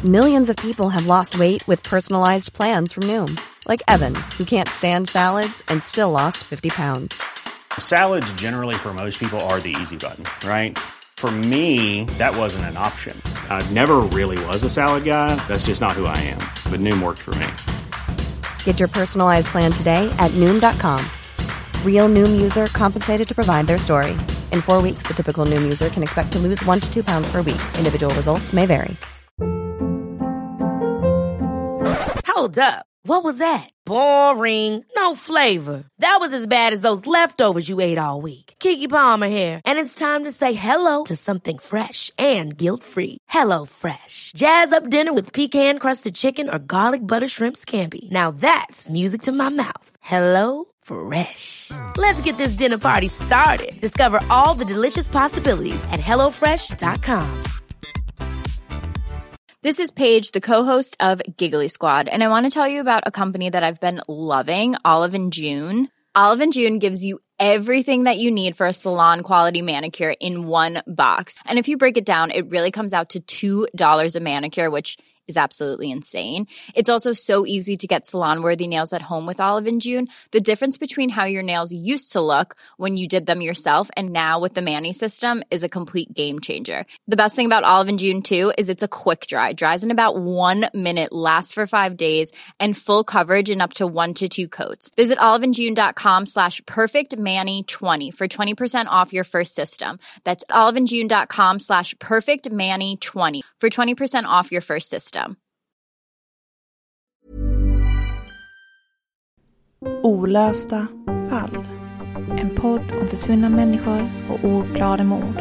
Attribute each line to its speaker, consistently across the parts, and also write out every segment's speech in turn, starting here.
Speaker 1: Millions of people have lost weight with personalized plans from Noom. Like Evan, who can't stand salads and still lost 50 pounds.
Speaker 2: Salads generally for most people are the easy button, right? For me, that wasn't an option. I never really was a salad guy. That's just not who I am. But Noom worked for me.
Speaker 1: Get your personalized plan today at Noom.com. Real Noom user compensated to provide their story. In 4 weeks, the typical Noom user can expect to lose 1 to 2 pounds per week. Individual results may vary.
Speaker 3: Hold up. What was that? Boring. No flavor. That was as bad as those leftovers you ate all week. Keke Palmer here. And it's time to say hello to something fresh and guilt-free. Hello Fresh. Jazz up dinner with pecan-crusted chicken or garlic butter shrimp scampi. Now that's music to my mouth. Hello Fresh. Let's get this dinner party started. Discover all the delicious possibilities at hellofresh.com.
Speaker 4: This is Paige, the co-host of Giggly Squad, and I want to tell you about a company that I've been loving, Olive & June. Olive & June gives you everything that you need for a salon-quality manicure in one box. And if you break it down, it really comes out to $2 a manicure, which is absolutely insane. It's also so easy to get salon-worthy nails at home with Olive & June. The difference between how your nails used to look when you did them yourself and now with the Mani system is a complete game changer. The best thing about Olive & June, too, is it's a quick dry. Dries in about 1 minute, lasts for 5 days, and full coverage in up to 1 to 2 coats. Visit oliveandjune.com/perfectmani20 for 20% off your first system. That's oliveandjune.com/perfectmani20 for 20% off your first system.
Speaker 5: Olösta fall. En podd om försvunna människor och ouppklarade mord.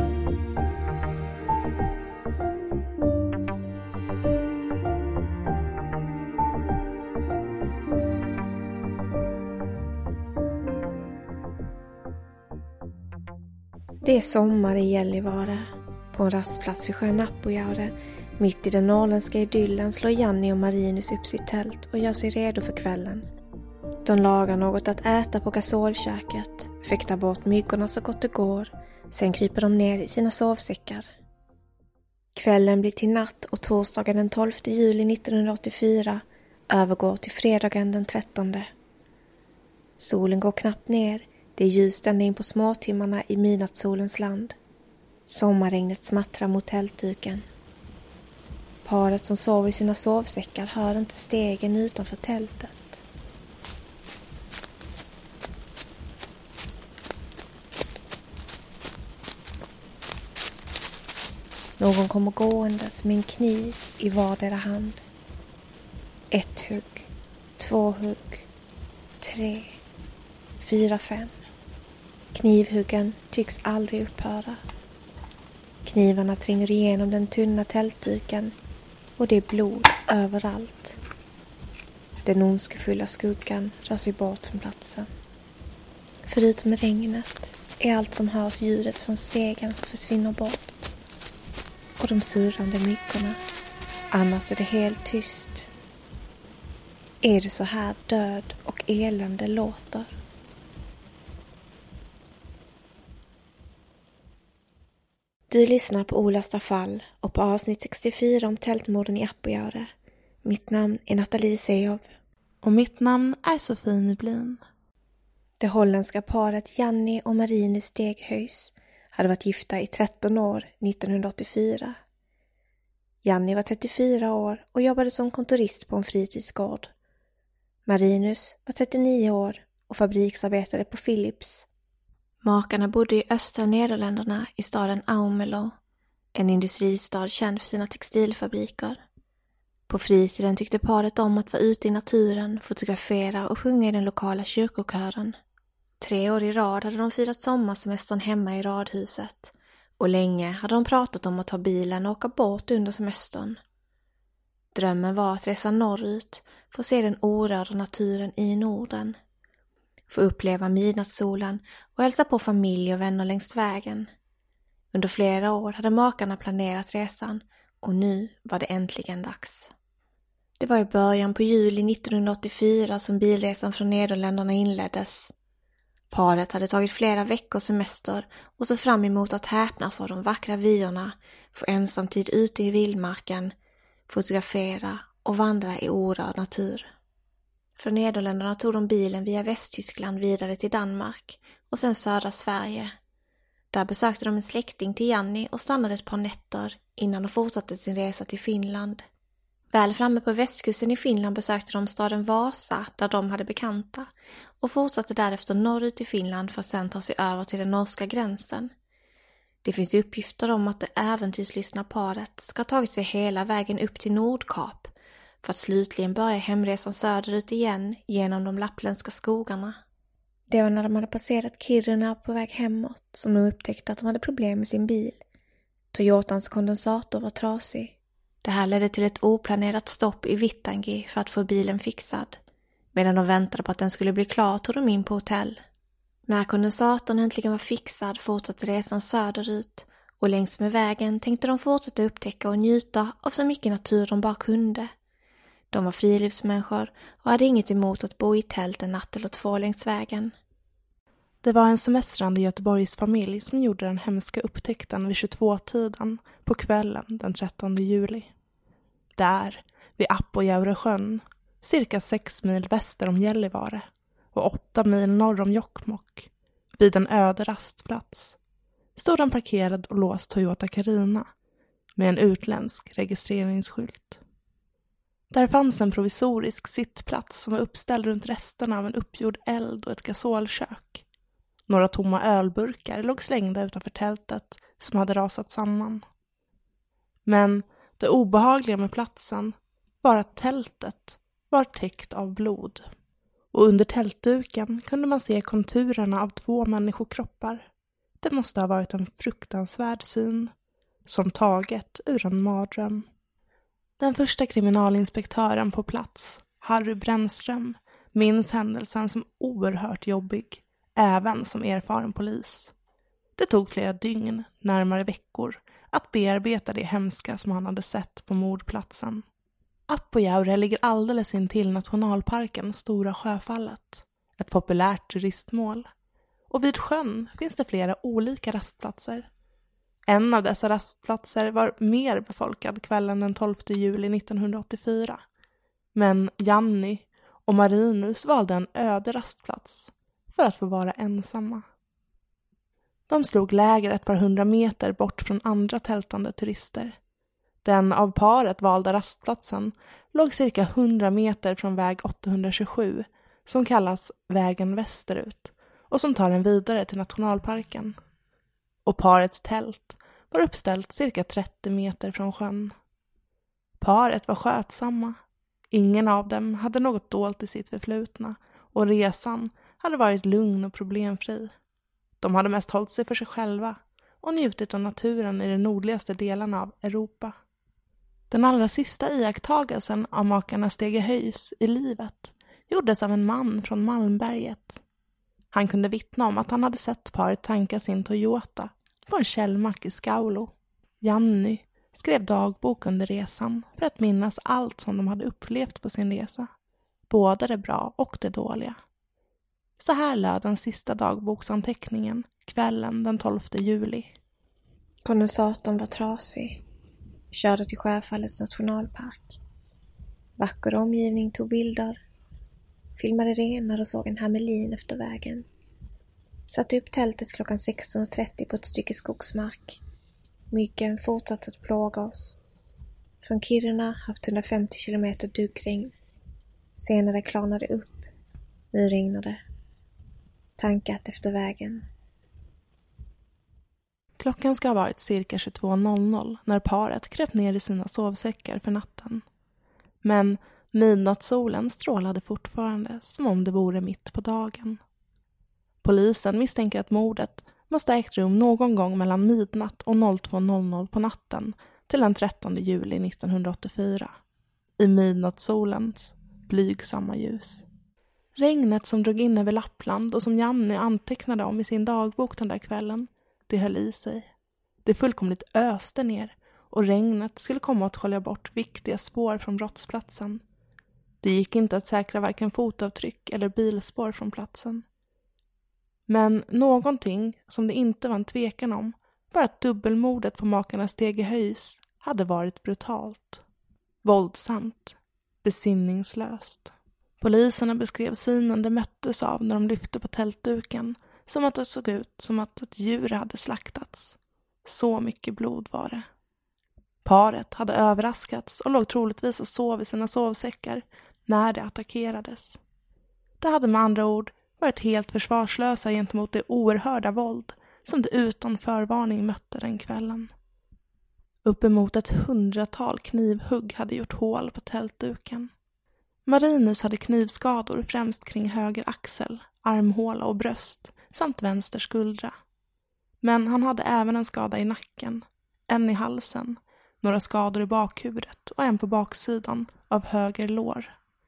Speaker 5: Det är sommar i Gällivare. På en rastplats vid sjön Apojaure, mitt i den norrländska idyllen, slår Janni och Marinus upp sitt tält och gör sig redo för kvällen. De lagar något att äta på gasolköket, fäktar bort myggorna så gott det går, sen kryper de ner i sina sovsäckar. Kvällen blir till natt och torsdagen den 12 juli 1984 övergår till fredagen den 13. Solen går knappt ner, det är ljust ända in på småtimmarna i midnattssolens land. Sommarregnet smattrar mot tältduken. Paret som sover i sina sovsäckar hör inte stegen utanför tältet. Någon kommer gåendes med en kniv i vardera hand. 1 hugg, 2 hugg, 3, 4, 5. Knivhuggen tycks aldrig upphöra. Knivarna tränger igenom den tunna tältduken och det är blod överallt. Den ondskefulla skuggan rör sig bort från platsen. Förutom regnet är allt som hörs ljudet från stegen som försvinner bort. Och de surrande myggorna. Annars är det helt tyst. Är det så här död och elände låter? Du lyssnar på Olösta fall och på avsnitt 64 om tältmorden i Apojaure. Mitt namn är Nathalie Sejow.
Speaker 6: Och mitt namn är Sofie Nyblin.
Speaker 5: Det holländska paret Janni och Marinus Steghöjs hade varit gifta i 13 år 1984. Janni var 34 år och jobbade som kontorist på en fritidsgård. Marinus var 39 år och fabriksarbetade på Philips. Makarna bodde i östra Nederländerna i staden Almelo, en industristad känd för sina textilfabriker. På fritiden tyckte paret om att vara ute i naturen, fotografera och sjunga i den lokala kyrkokören. 3 år i rad hade de firat sommarsemestern hemma i radhuset och länge hade de pratat om att ta bilen och åka bort under semestern. Drömmen var att resa norrut för att se den orörda naturen i Norden. Få uppleva midnattssolen och hälsa på familj och vänner längs vägen. Under flera år hade makarna planerat resan och nu var det äntligen dags. Det var i början på juli 1984 som bilresan från Nederländerna inleddes. Paret hade tagit flera veckors semester och så fram emot att häpnas av de vackra vyerna, få ensamtid ute i vildmarken, fotografera och vandra i orörd natur. Från Nederländerna tog de bilen via Västtyskland vidare till Danmark och sen södra Sverige. Där besökte de en släkting till Janni och stannade ett par nätter innan de fortsatte sin resa till Finland. Väl framme på västkusten i Finland besökte de staden Vasa där de hade bekanta och fortsatte därefter norrut i Finland för att sedan ta sig över till den norska gränsen. Det finns uppgifter om att det äventyrslystna paret ska ha tagit sig hela vägen upp till Nordkap för att slutligen börja hemresan söderut igen genom de lappländska skogarna. Det var när de hade passerat Kiruna på väg hemåt som de upptäckte att de hade problem med sin bil. Toyotans kondensator var trasig. Det här ledde till ett oplanerat stopp i Vittangi för att få bilen fixad. Medan de väntade på att den skulle bli klar tog de in på hotell. När kondensatorn äntligen var fixad fortsatte resan söderut och längs med vägen tänkte de fortsätta upptäcka och njuta av så mycket natur de bara kunde. De var friluftsmänniskor och hade inget emot att bo i tält en natt eller två längs vägen.
Speaker 6: Det var en semestrande Göteborgsfamilj som gjorde den hemska upptäckten vid 22-tiden på kvällen den 13 juli. Där, vid Appojauresjön, cirka 6 mil väster om Gällivare och 8 mil norr om Jokkmokk, vid en öde rastplats, stod en parkerad och låst Toyota Carina med en utländsk registreringsskylt. Där fanns en provisorisk sittplats som var uppställd runt resterna av en uppgjord eld och ett gasolkök. Några tomma ölburkar låg slängda utanför tältet som hade rasat samman. Men det obehagliga med platsen var att tältet var täckt av blod. Och under tältduken kunde man se konturerna av 2 människokroppar. Det måste ha varit en fruktansvärd syn, som taget ur en mardröm. Den första kriminalinspektören på plats, Harry Brännström, minns händelsen som oerhört jobbig, även som erfaren polis. Det tog flera dygn, närmare veckor, att bearbeta det hemska som han hade sett på mordplatsen. Appojaure ligger alldeles intill nationalparken Stora Sjöfallet, ett populärt turistmål. Och vid sjön finns det flera olika rastplatser. En av dessa rastplatser var mer befolkad kvällen den 12 juli 1984. Men Janni och Marinus valde en öde rastplats för att få vara ensamma. De slog läger ett par 100 meter bort från andra tältande turister. Den av paret valda rastplatsen låg cirka 100 meter från väg 827 som kallas vägen västerut och som tar en vidare till nationalparken. Och parets tält var uppställt cirka 30 meter från sjön. Paret var skötsamma. Ingen av dem hade något dolt i sitt förflutna och resan hade varit lugn och problemfri. De hade mest hållit sig för sig själva och njutit av naturen i de nordligaste delarna av Europa. Den allra sista iakttagelsen av makarna Stegehöjs i livet gjordes av en man från Malmberget. Han kunde vittna om att han hade sett paret tanka sin Toyota på en källmack i Skaulo. Janni skrev dagbok under resan för att minnas allt som de hade upplevt på sin resa. Både det bra och det dåliga. Så här löd den sista dagboksanteckningen kvällen den 12 juli.
Speaker 5: Kondensatorn var trasig. Körde till Sjöfallets nationalpark. Vacker omgivning, tog bilder. Filmade renar och såg en hermelin efter vägen. Satte upp tältet klockan 16:30 på ett stycke skogsmark. Myggen fortsatte att plåga oss. Från Kiruna haft 150 kilometer duggregn. Senare klarnade upp. Nu regnade. Tankat efter vägen.
Speaker 6: Klockan ska ha varit cirka 22:00 när paret kröp ner i sina sovsäckar för natten. Men midnattssolen strålade fortfarande som om det vore mitt på dagen. Polisen misstänker att mordet måste ha ägt rum någon gång mellan midnatt och 02:00 på natten till den 13 juli 1984. I midnattssolens blygsamma ljus. Regnet som drog in över Lappland och som Janni antecknade om i sin dagbok den där kvällen, det höll i sig. Det fullkomligt öste ner och regnet skulle komma att skölja bort viktiga spår från brottsplatsen. Det gick inte att säkra varken fotavtryck eller bilspår från platsen. Men någonting som det inte var en tvekan om var att dubbelmordet på makarna Stegehöjs hade varit brutalt. Våldsamt. Besinningslöst. Poliserna beskrev synen de möttes av när de lyfte på tältduken som att det såg ut som att ett djur hade slaktats. Så mycket blod var det. Paret hade överraskats och låg troligtvis och sov i sina sovsäckar när det attackerades. Det hade med andra ord varit helt försvarslösa gentemot det oerhörda våld som de utan förvarning mötte den kvällen. Uppemot 100-tal knivhugg hade gjort hål på tältduken. Marinus hade knivskador främst kring höger axel, armhåla och bröst samt vänster skuldra. Men han hade även en skada i nacken, en i halsen, några skador i bakhuvudet och en på baksidan av höger lår.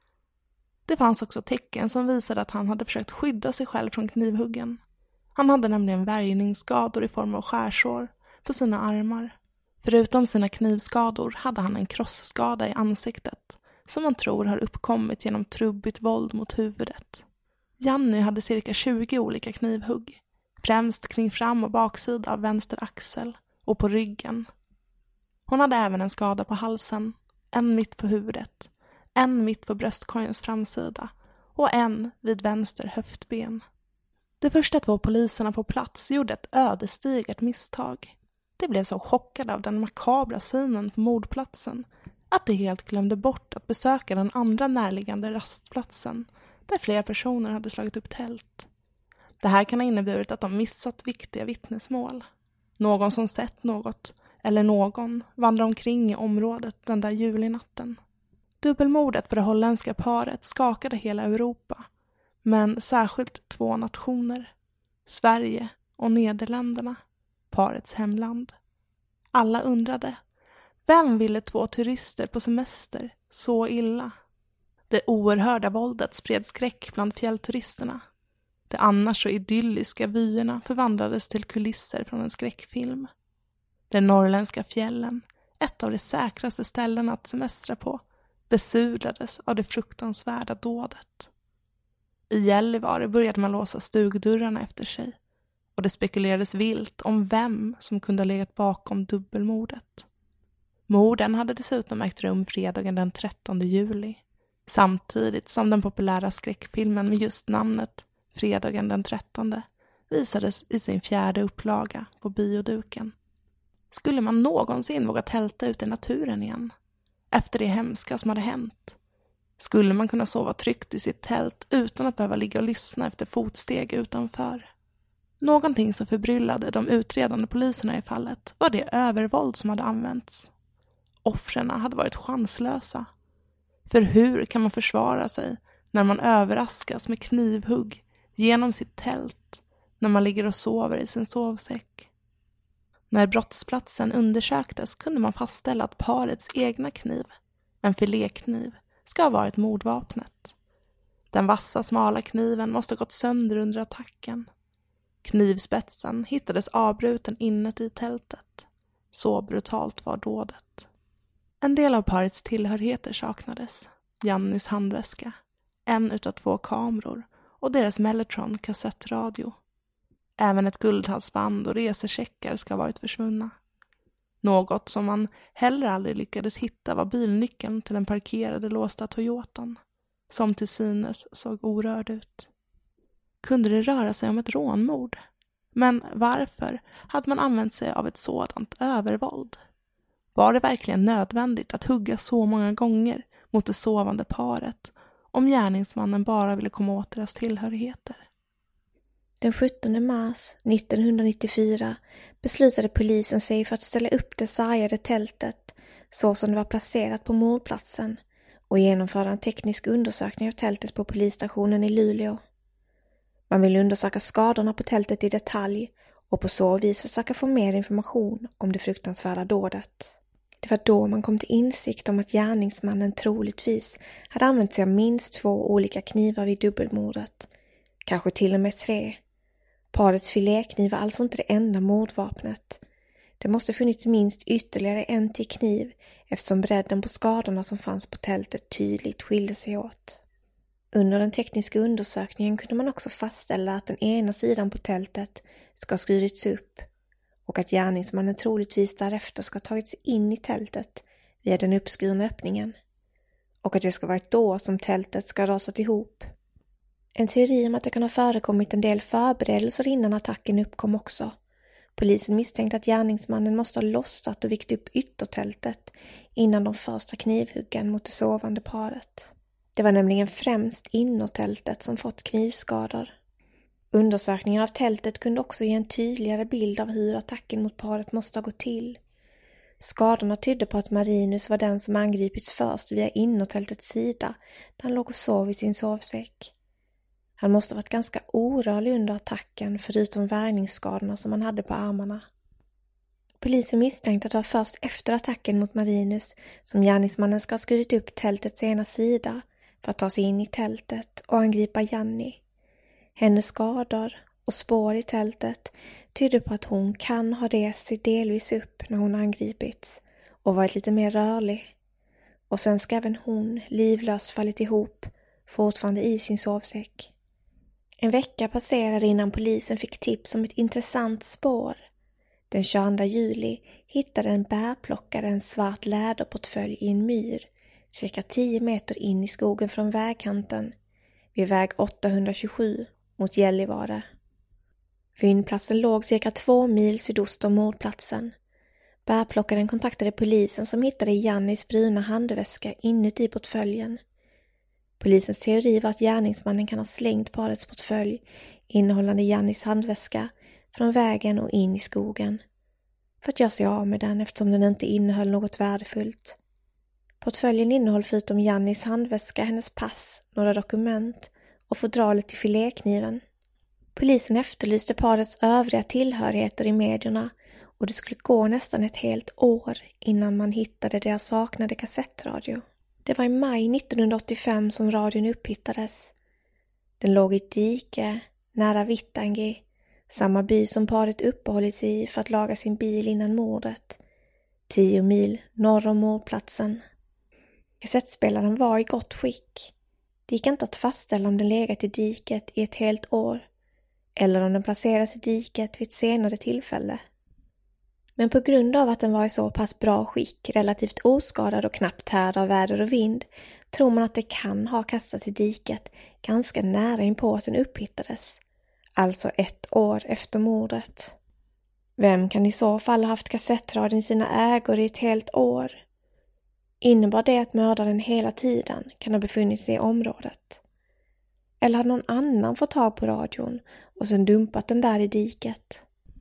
Speaker 6: Det fanns också tecken som visade att han hade försökt skydda sig själv från knivhuggen. Han hade nämligen värjningsskador i form av skärsår på sina armar. Förutom sina knivskador hade han en krossskada i ansiktet som man tror har uppkommit genom trubbigt våld mot huvudet. Janny hade cirka 20 olika knivhugg, främst kring fram- och baksida av vänster axel och på ryggen. Hon hade även en skada på halsen, en mitt på huvudet, en mitt på bröstkorgens framsida och en vid vänster höftben. De första 2 poliserna på plats gjorde ett ödesdigert misstag. De blev så chockade av den makabra synen på mordplatsen att de helt glömde bort att besöka den andra närliggande rastplatsen där fler personer hade slagit upp tält. Det här kan ha inneburit att de missat viktiga vittnesmål. Någon som sett något eller någon vandrar omkring i området den där julinatten. Dubbelmordet på det holländska paret skakade hela Europa, men särskilt 2 nationer, Sverige och Nederländerna, parets hemland. Alla undrade, vem ville 2 turister på semester så illa? Det oerhörda våldet spred skräck bland fjällturisterna. De annars så idylliska vyerna förvandlades till kulisser från en skräckfilm. De norrländska fjällen, ett av de säkraste ställena att semestra på, besudlades av det fruktansvärda dådet. I Gällivare började man låsa stugdörrarna efter sig och det spekulerades vilt om vem som kunde ha legat bakom dubbelmordet. Morden hade dessutom ägt rum fredagen den 13 juli, samtidigt som den populära skräckfilmen med just namnet Fredagen den 13 visades i sin 4:e upplaga på bioduken. Skulle man någonsin våga tälta ut i naturen igen? Efter det hemska som hade hänt? Skulle man kunna sova tryggt i sitt tält utan att behöva ligga och lyssna efter fotsteg utanför? Någonting som förbryllade de utredande poliserna i fallet var det övervåld som hade använts. Offren hade varit chanslösa. För hur kan man försvara sig när man överraskas med knivhugg genom sitt tält när man ligger och sover i sin sovsäck? När brottsplatsen undersöktes kunde man fastställa att parets egna kniv, en filékniv, ska ha varit mordvapnet. Den vassa smala kniven måste ha gått sönder under attacken. Knivspetsen hittades avbruten inuti tältet. Så brutalt var dådet. En del av parets tillhörigheter saknades. Jannys handväska, en utav 2 kameror och deras Mellotron kassettradio. Även ett guldhalsband och resecheckar ska ha varit försvunna. Något som man heller aldrig lyckades hitta var bilnyckeln till den parkerade låsta Toyotan, som till synes såg orörd ut. Kunde det röra sig om ett rånmord? Men varför hade man använt sig av ett sådant övervåld? Var det verkligen nödvändigt att hugga så många gånger mot det sovande paret om gärningsmannen bara ville komma åt deras tillhörigheter?
Speaker 5: Den 17 mars 1994 beslutade polisen sig för att ställa upp det sargade tältet så som det var placerat på mordplatsen och genomföra en teknisk undersökning av tältet på polisstationen i Luleå. Man ville undersöka skadorna på tältet i detalj och på så vis försöka få mer information om det fruktansvärda dådet. Det var då man kom till insikt om att gärningsmannen troligtvis hade använt sig av minst 2 olika knivar vid dubbelmordet, kanske till och med 3. Parets filékniv var alltså inte det enda mordvapnet. Det måste funnits minst ytterligare en till kniv eftersom bredden på skadorna som fanns på tältet tydligt skilde sig åt. Under den tekniska undersökningen kunde man också fastställa att den ena sidan på tältet ska ha skurits upp och att gärningsmannen troligtvis därefter ska ha tagits in i tältet via den uppskurna öppningen och att det ska varit då som tältet ska rasat ihop. En teori om att det kan ha förekommit en del förberedelser innan attacken uppkom också. Polisen misstänkte att gärningsmannen måste ha lossat och vikt upp yttertältet innan de första knivhuggen mot det sovande paret. Det var nämligen främst innertältet som fått knivskador. Undersökningen av tältet kunde också ge en tydligare bild av hur attacken mot paret måste ha gått till. Skadorna tydde på att Marinus var den som angripits först via innertältets sida där han låg och sov i sin sovsäck. Han måste ha varit ganska orörlig under attacken förutom värjningsskadorna som han hade på armarna. Polisen misstänkte att det var först efter attacken mot Marinus som gärningsmannen ska ha skurit upp tältets ena sida för att ta sig in i tältet och angripa Janni. Hennes skador och spår i tältet tyder på att hon kan ha rest sig delvis upp när hon angripits och varit lite mer rörlig. Och sen ska även hon livlöst fallit ihop, fortfarande i sin sovsäck. En vecka passerade innan polisen fick tips om ett intressant spår. Den 22 juli hittade en bärplockare en svart läderportfölj i en myr, cirka 10 meter in i skogen från vägkanten, vid väg 827 mot Gällivare. Fyndplatsen låg cirka 2 mil sydost om mordplatsen. Bärplockaren kontaktade polisen som hittade Jannis bruna handväska inuti portföljen. Polisens teori var att gärningsmannen kan ha slängt parets portfölj innehållande Jannis handväska från vägen och in i skogen för att göra sig av med den eftersom den inte innehöll något värdefullt. Portföljen innehöll förutom Jannis handväska hennes pass, några dokument och fodralet till filékniven. Polisen efterlyste parets övriga tillhörigheter i medierna och det skulle gå nästan ett helt år innan man hittade deras saknade kassettradio. Det var i maj 1985 som radion upphittades. Den låg i ett dike nära Vittangi, samma by som paret uppehållit sig i för att laga sin bil innan mordet, 10 mil norr om mordplatsen. Kassettspelaren var i gott skick. Det gick inte att fastställa om den legat i diket i ett helt år eller om den placerades i diket vid ett senare tillfälle. Men på grund av att den var i så pass bra skick, relativt oskadad och knappt tärd av väder och vind, tror man att det kan ha kastats i diket ganska nära inpå att den upphittades. Alltså 1 år efter mordet. Vem kan i så fall ha haft kassettradion i sina ägor i ett helt år? Innebar det att mördaren hela tiden kan ha befunnit sig i området? Eller hade någon annan fått tag på radion och sen dumpat den där i diket?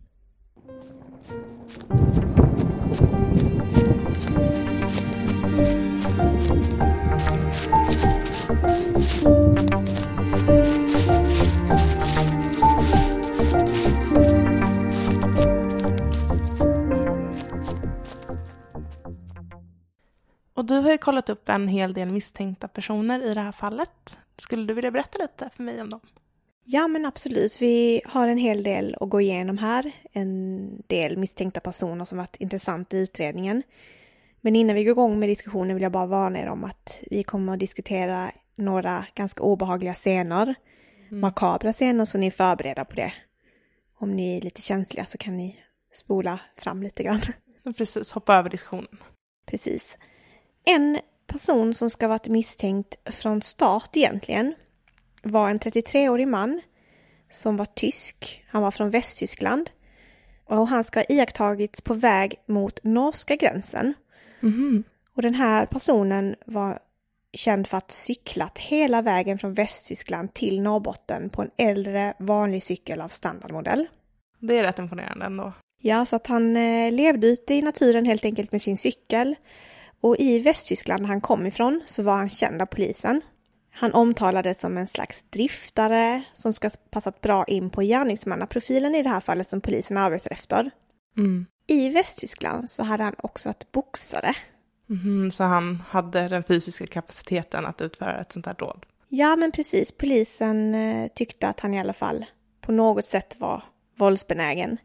Speaker 6: Och du har ju kollat upp en hel del misstänkta personer i det här fallet. Skulle du vilja berätta lite för mig om dem?
Speaker 5: Ja, men absolut. Vi har en hel del att gå igenom här. En del misstänkta personer som varit intressant i utredningen. Men innan vi går igång med diskussionen vill jag bara varna er om att vi kommer att diskutera några ganska obehagliga scener. Makabra scener, så ni är förberedda på det. Om ni är lite känsliga så kan ni spola fram lite grann.
Speaker 6: Precis, hoppa över diskussionen.
Speaker 5: Precis. En person som ska ha varit misstänkt från start egentligen var en 33-årig man som var tysk. Han var från Västtyskland och han ska ha iakttagits på väg mot norska gränsen. Och den här personen var känd för att cyklat hela vägen från Västtyskland till Norrbotten på en äldre vanlig cykel av standardmodell.
Speaker 6: Det är rätt imponerande ändå.
Speaker 5: Ja, så att han levde ute i naturen helt enkelt med sin cykel. Och i Västtyskland där han kom ifrån så var han känd av polisen. Han omtalades som en slags driftare som ska passat bra in på gärningsmannaprofilen i det här fallet som polisen arbetar efter. I Västtyskland så hade han också varit boxare.
Speaker 6: Så han hade den fysiska kapaciteten att utföra ett sånt här dåd?
Speaker 5: Ja, men precis. Polisen tyckte att han i alla fall på något sätt var våldsbenägen.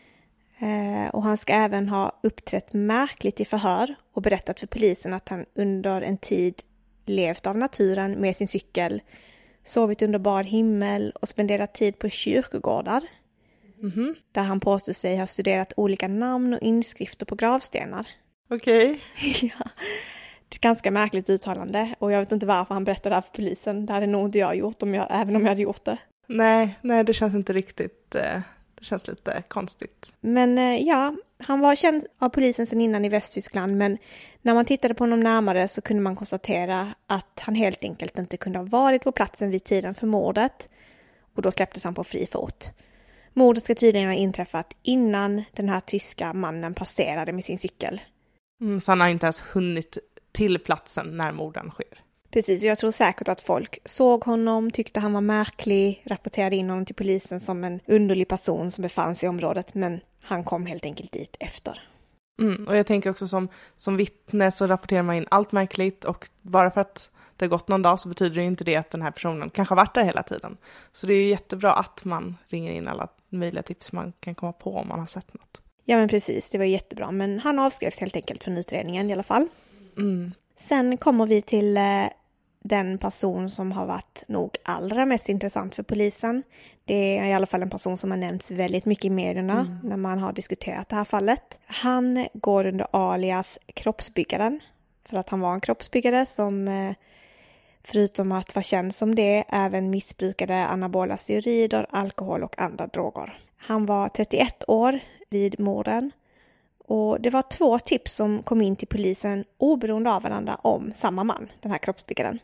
Speaker 5: Och han ska även ha uppträtt märkligt i förhör och berättat för polisen att han under en tid levt av naturen med sin cykel, sovit under bar himmel och spenderat tid på kyrkogårdar. Där han påstår sig ha studerat olika namn och inskrifter på gravstenar.
Speaker 6: Okej.
Speaker 5: Ja, det är ett ganska märkligt uttalande. Och jag vet inte varför han berättade det här för polisen. Det hade nog inte jag gjort även om jag hade gjort det.
Speaker 6: Nej, det känns inte riktigt... Det känns lite konstigt.
Speaker 5: Men ja, han var känd av polisen sedan innan i Västtyskland. Men när man tittade på honom närmare så kunde man konstatera att han helt enkelt inte kunde ha varit på platsen vid tiden för mordet. Och då släpptes han på fri fot. Mordet ska tydligen ha inträffat innan den här tyska mannen passerade med sin cykel.
Speaker 6: Så han har inte ens hunnit till platsen när morden sker.
Speaker 5: Precis, jag tror säkert att folk såg honom, tyckte han var märklig, rapporterade in honom till polisen som en underlig person som befann sig i området, men han kom helt enkelt dit efter.
Speaker 6: Och jag tänker också som vittne så rapporterar man in allt märkligt, och bara för att det har gått någon dag så betyder det inte det att den här personen kanske har varit där hela tiden. Så det är jättebra att man ringer in alla möjliga tips man kan komma på om man har sett något.
Speaker 5: Ja men precis, det var jättebra, men han avskrevs helt enkelt från utredningen i alla fall. Sen kommer vi till den person som har varit nog allra mest intressant för polisen. Det är i alla fall en person som har nämnts väldigt mycket i medierna när man har diskuterat det här fallet. Han går under alias kroppsbyggaren, för att han var en kroppsbyggare som förutom att vara känd som det även missbrukade anabola steroider, alkohol och andra droger. Han var 31 år vid morden. Och det var 2 tips som kom in till polisen oberoende av varandra om samma man, den här kroppsbyggaren.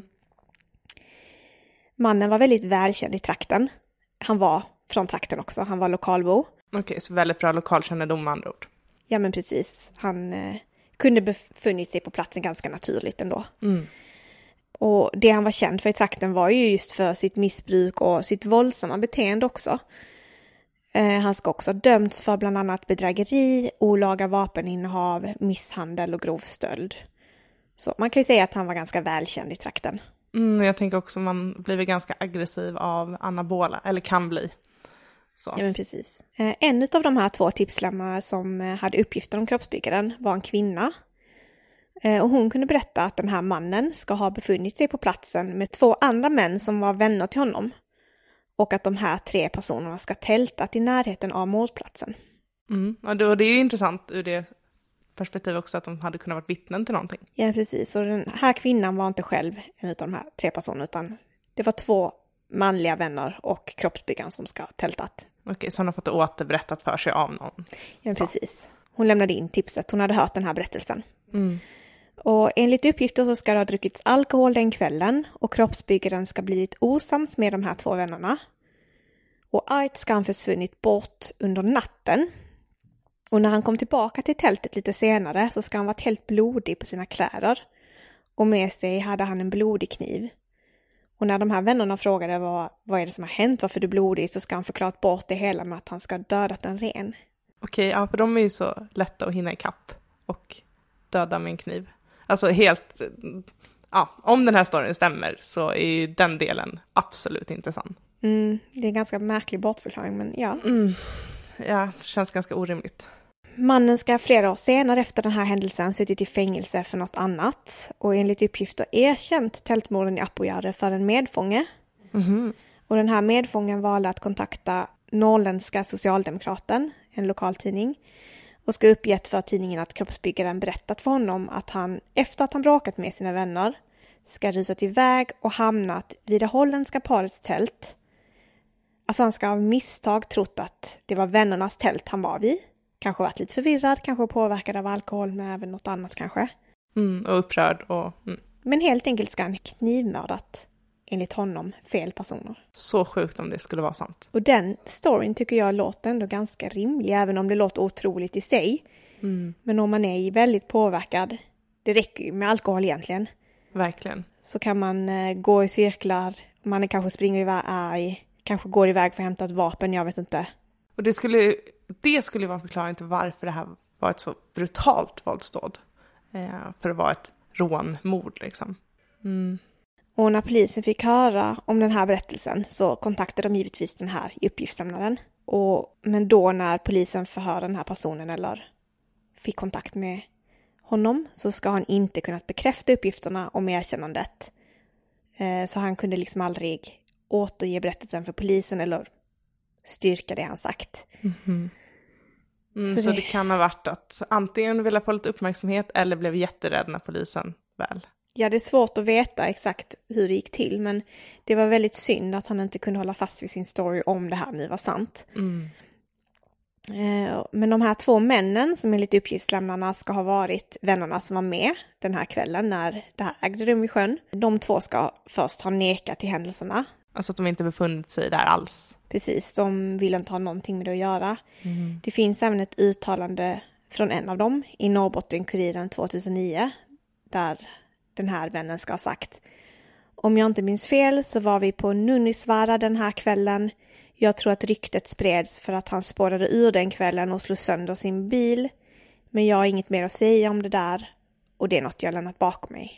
Speaker 5: Mannen var väldigt välkänd i trakten. Han var från trakten också, han var lokalbo.
Speaker 6: Okej, så väldigt bra lokalkännedom med andra ord.
Speaker 5: Ja men precis, han kunde befunnit sig på platsen ganska naturligt ändå. Och det han var känd för i trakten var ju just för sitt missbruk och sitt våldsamma beteende också. Han ska också ha dömts för bland annat bedrägeri, olaga vapeninnehav, misshandel och grov stöld. Så man kan ju säga att han var ganska välkänd i trakten.
Speaker 6: Jag tänker också att man blir ganska aggressiv av anabola, eller kan bli. Så.
Speaker 5: Ja men precis. En av de här 2 tipslämnare som hade uppgifter om kroppsbyggaren var en kvinna. Och hon kunde berätta att den här mannen ska ha befunnit sig på platsen med 2 andra män som var vänner till honom. Och att de här 3 personerna ska tältat i närheten av mordplatsen.
Speaker 6: Och det är ju intressant ur det perspektiv också att de hade kunnat vara vittnen till någonting.
Speaker 5: Ja, precis. Och den här kvinnan var inte själv en av de här 3 personerna utan det var 2 manliga vänner och kroppsbyggaren som ska ha tältat.
Speaker 6: Okej, så hon har fått återberättat för sig av någon.
Speaker 5: Ja, precis. Hon lämnade in tipset. Hon hade hört den här berättelsen. Och enligt uppgifter så ska det ha druckits alkohol den kvällen och kroppsbyggaren ska blivit osams med de här 2 vännerna. Och Art ska han försvunnit bort under natten. Och när han kom tillbaka till tältet lite senare så ska han varit helt blodig på sina kläder. Och med sig hade han en blodig kniv. Och när de här vännerna frågade vad är det som har hänt, varför du är blodig, så ska han förklarat bort det hela med att han ska ha dödat en ren.
Speaker 6: Okej, ja, för de är ju så lätta att hinna i kapp och döda med en kniv. Alltså helt, ja, om den här storyn stämmer så är ju den delen absolut inte sann.
Speaker 5: Det är en ganska märklig bortförklaring, men ja.
Speaker 6: Ja, det känns ganska orimligt.
Speaker 5: Mannen ska flera år senare efter den här händelsen suttit i fängelse för något annat. Och enligt uppgifter erkänt tältmorden i Apoyare för en medfånge. Och den här medfången valde att kontakta Norrländska Socialdemokraten, en lokaltidning. Och ska uppgett för tidningen att kroppsbyggaren berättat för honom att han, efter att han bråkat med sina vänner, ska rusat iväg och hamnat vid det holländska parets tält. Alltså han ska av misstag trott att det var vännernas tält han var vid. Kanske varit lite förvirrad, kanske påverkad av alkohol, men även något annat kanske.
Speaker 6: Och upprörd.
Speaker 5: Men helt enkelt ska han knivmördat, enligt honom, fel personer.
Speaker 6: Så sjukt om det skulle vara sant.
Speaker 5: Och den storyn tycker jag låter ändå ganska rimlig, även om det låter otroligt i sig. Men om man är väldigt påverkad, det räcker ju med alkohol egentligen.
Speaker 6: Verkligen.
Speaker 5: Så kan man gå i cirklar, man kanske springer iväg arg, kanske går iväg för att hämta ett vapen, jag vet inte.
Speaker 6: Och det skulle vara en förklaring till varför det här var ett så brutalt våldsdåd. För att vara ett rånmord liksom.
Speaker 5: Och när polisen fick höra om den här berättelsen så kontaktade de givetvis den här uppgiftslämnaren. Men då när polisen förhör den här personen eller fick kontakt med honom så ska han inte kunnat bekräfta uppgifterna om erkännandet. Så han kunde liksom aldrig återge berättelsen för polisen eller styrka det han sagt.
Speaker 6: Så det kan ha varit att antingen ville få lite uppmärksamhet eller blev jätterädd när polisen väl.
Speaker 5: Ja, det är svårt att veta exakt hur det gick till, men det var väldigt synd att han inte kunde hålla fast vid sin story om det här nu var sant. Men de här 2 männen som enligt uppgiftslämnarna ska ha varit vännerna som var med den här kvällen när det här ägde rum vid sjön. De 2 ska först ha nekat till händelserna.
Speaker 6: Alltså att de inte befunnit sig där alls.
Speaker 5: Precis, de vill inte ha någonting med det att göra. Det finns även ett uttalande från en av dem i Norrbotten-Kuriren 2009 där den här vännen ska ha sagt: om jag inte minns fel så var vi på Nunnisvaara den här kvällen. Jag tror att ryktet spreds för att han spårade ur den kvällen och slog sönder sin bil. Men jag har inget mer att säga om det där och det är något jag lämnat bakom mig.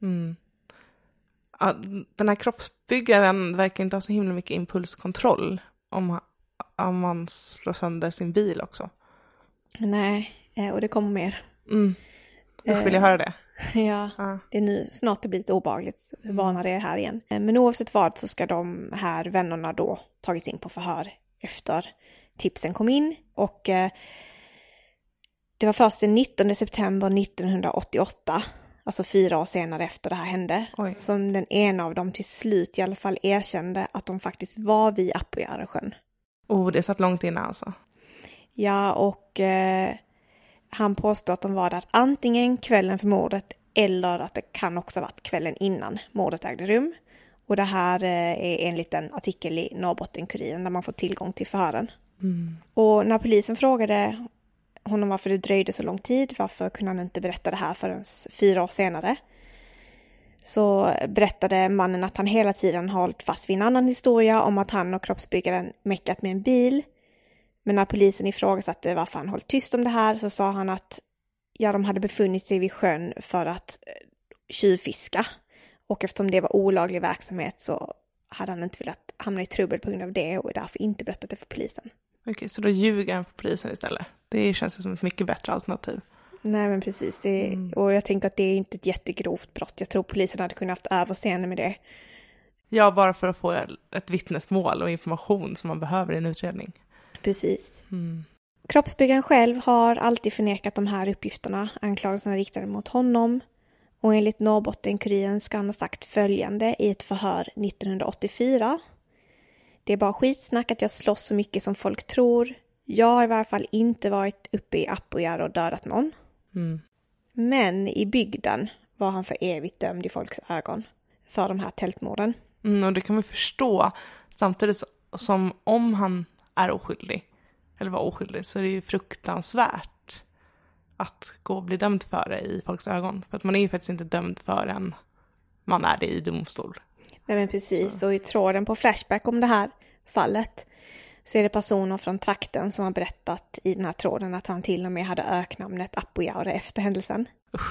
Speaker 6: Ja, den här kroppsbyggaren verkar inte ha så himla mycket impulskontroll om man slår sönder sin bil också.
Speaker 5: Nej, och det kommer mer.
Speaker 6: Vill jag höra det?
Speaker 5: Ja, det är nu snart det blir lite obehagligt. Varnar det här igen. Men oavsett vad så ska de här vännerna då tagits in på förhör efter tipsen kom in. Och det var först den 19 september 1988, alltså 4 år senare efter det här hände, som den ena av dem till slut i alla fall erkände att de faktiskt var vid Apujaresjön.
Speaker 6: Det satt långt innan alltså.
Speaker 5: Ja, och han påstår att de var där antingen kvällen för mordet eller att det kan också ha varit kvällen innan mordet ägde rum. Och det här är enligt en artikel i Norrbotten-Kuriren där man får tillgång till förhören. Och när polisen frågade honom varför det dröjde så lång tid, varför kunde han inte berätta det här förrän 4 år senare, så berättade mannen att han hela tiden hållit fast vid en annan historia om att han och kroppsbyggaren meckat med en bil. Men när polisen ifrågasatte varför han hållit tyst om det här så sa han att de hade befunnit sig vid sjön för att tjuvfiska. Och eftersom det var olaglig verksamhet så hade han inte velat hamna i trubbel på grund av det och därför inte berättat det för polisen.
Speaker 6: Okej, så då ljuger han för polisen istället. Det känns som ett mycket bättre alternativ.
Speaker 5: Nej, men precis. Och jag tänker att det är inte ett jättegrovt brott. Jag tror polisen hade kunnat haft överseende med det.
Speaker 6: Ja, bara för att få ett vittnesmål och information som man behöver i en utredning.
Speaker 5: Precis. Kroppsbyggaren själv har alltid förnekat de här uppgifterna, anklagelserna riktade mot honom. Och enligt Norrbotten-Kuriren ska han ha sagt följande i ett förhör 1984. Det är bara skitsnack att jag slåss så mycket som folk tror. Jag har i varje fall inte varit uppe i Apujar och dödat någon. Men i bygden var han för evigt dömd i folks ögon för de här tältmorden.
Speaker 6: Och det kan vi förstå. Samtidigt som om han är oskyldig, eller var oskyldig, så är det ju fruktansvärt att gå och bli dömd för det i folks ögon. För att man är ju faktiskt inte dömd förrän man är det i domstol.
Speaker 5: Nej, men precis. Och i tråden på Flashback om det här fallet så är det personer från trakten som har berättat i den här tråden att han till och med hade öknamnet Apujaure efter händelsen.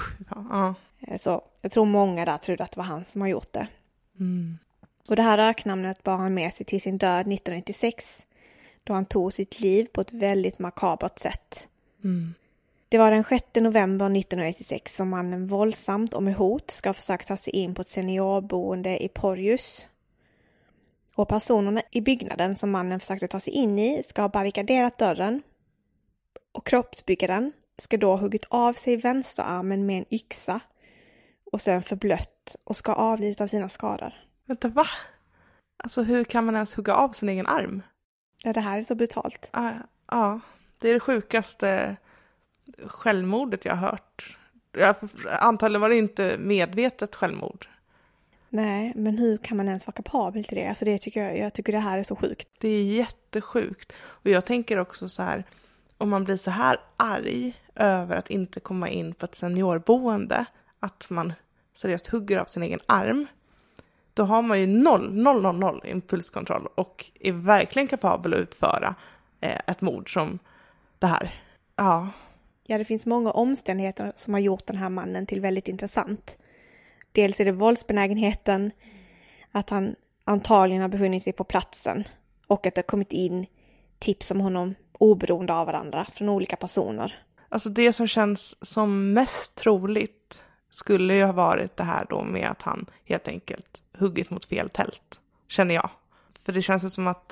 Speaker 5: Så jag tror många där trodde att det var han som har gjort det. Och det här öknamnet bar han med sig till sin död 1996 då han tog sitt liv på ett väldigt makabert sätt. Det var den 6 november 1996 som mannen våldsamt och med hot ska försöka ta sig in på ett seniorboende i Porjus. Och personerna i byggnaden som mannen försökte ta sig in i ska ha barrikaderat dörren. Och kroppsbyggaren ska då ha huggit av sig vänsterarmen med en yxa och sen förblött och ska ha avlidit av sina skador.
Speaker 6: Vänta, va? Alltså hur kan man ens hugga av sin egen arm?
Speaker 5: Ja, det här är så brutalt.
Speaker 6: Ja, det är det sjukaste självmordet jag har hört. Antagligen var det inte medvetet självmord.
Speaker 5: Nej, men hur kan man ens vara kapabel till det? Alltså jag tycker det här är så sjukt.
Speaker 6: Det är jättesjukt. Och jag tänker också så här, om man blir så här arg över att inte komma in på ett seniorboende, att man seriöst hugger av sin egen arm, då har man ju noll impulskontroll och är verkligen kapabel att utföra ett mord som det här. Ja,
Speaker 5: det finns många omständigheter som har gjort den här mannen till väldigt intressant. Dels är det våldsbenägenheten, att han antagligen har befunnit sig på platsen och att det har kommit in tips om honom oberoende av varandra från olika personer.
Speaker 6: Alltså det som känns som mest troligt skulle ju ha varit det här då med att han helt enkelt huggit mot fel tält, känner jag. För det känns som att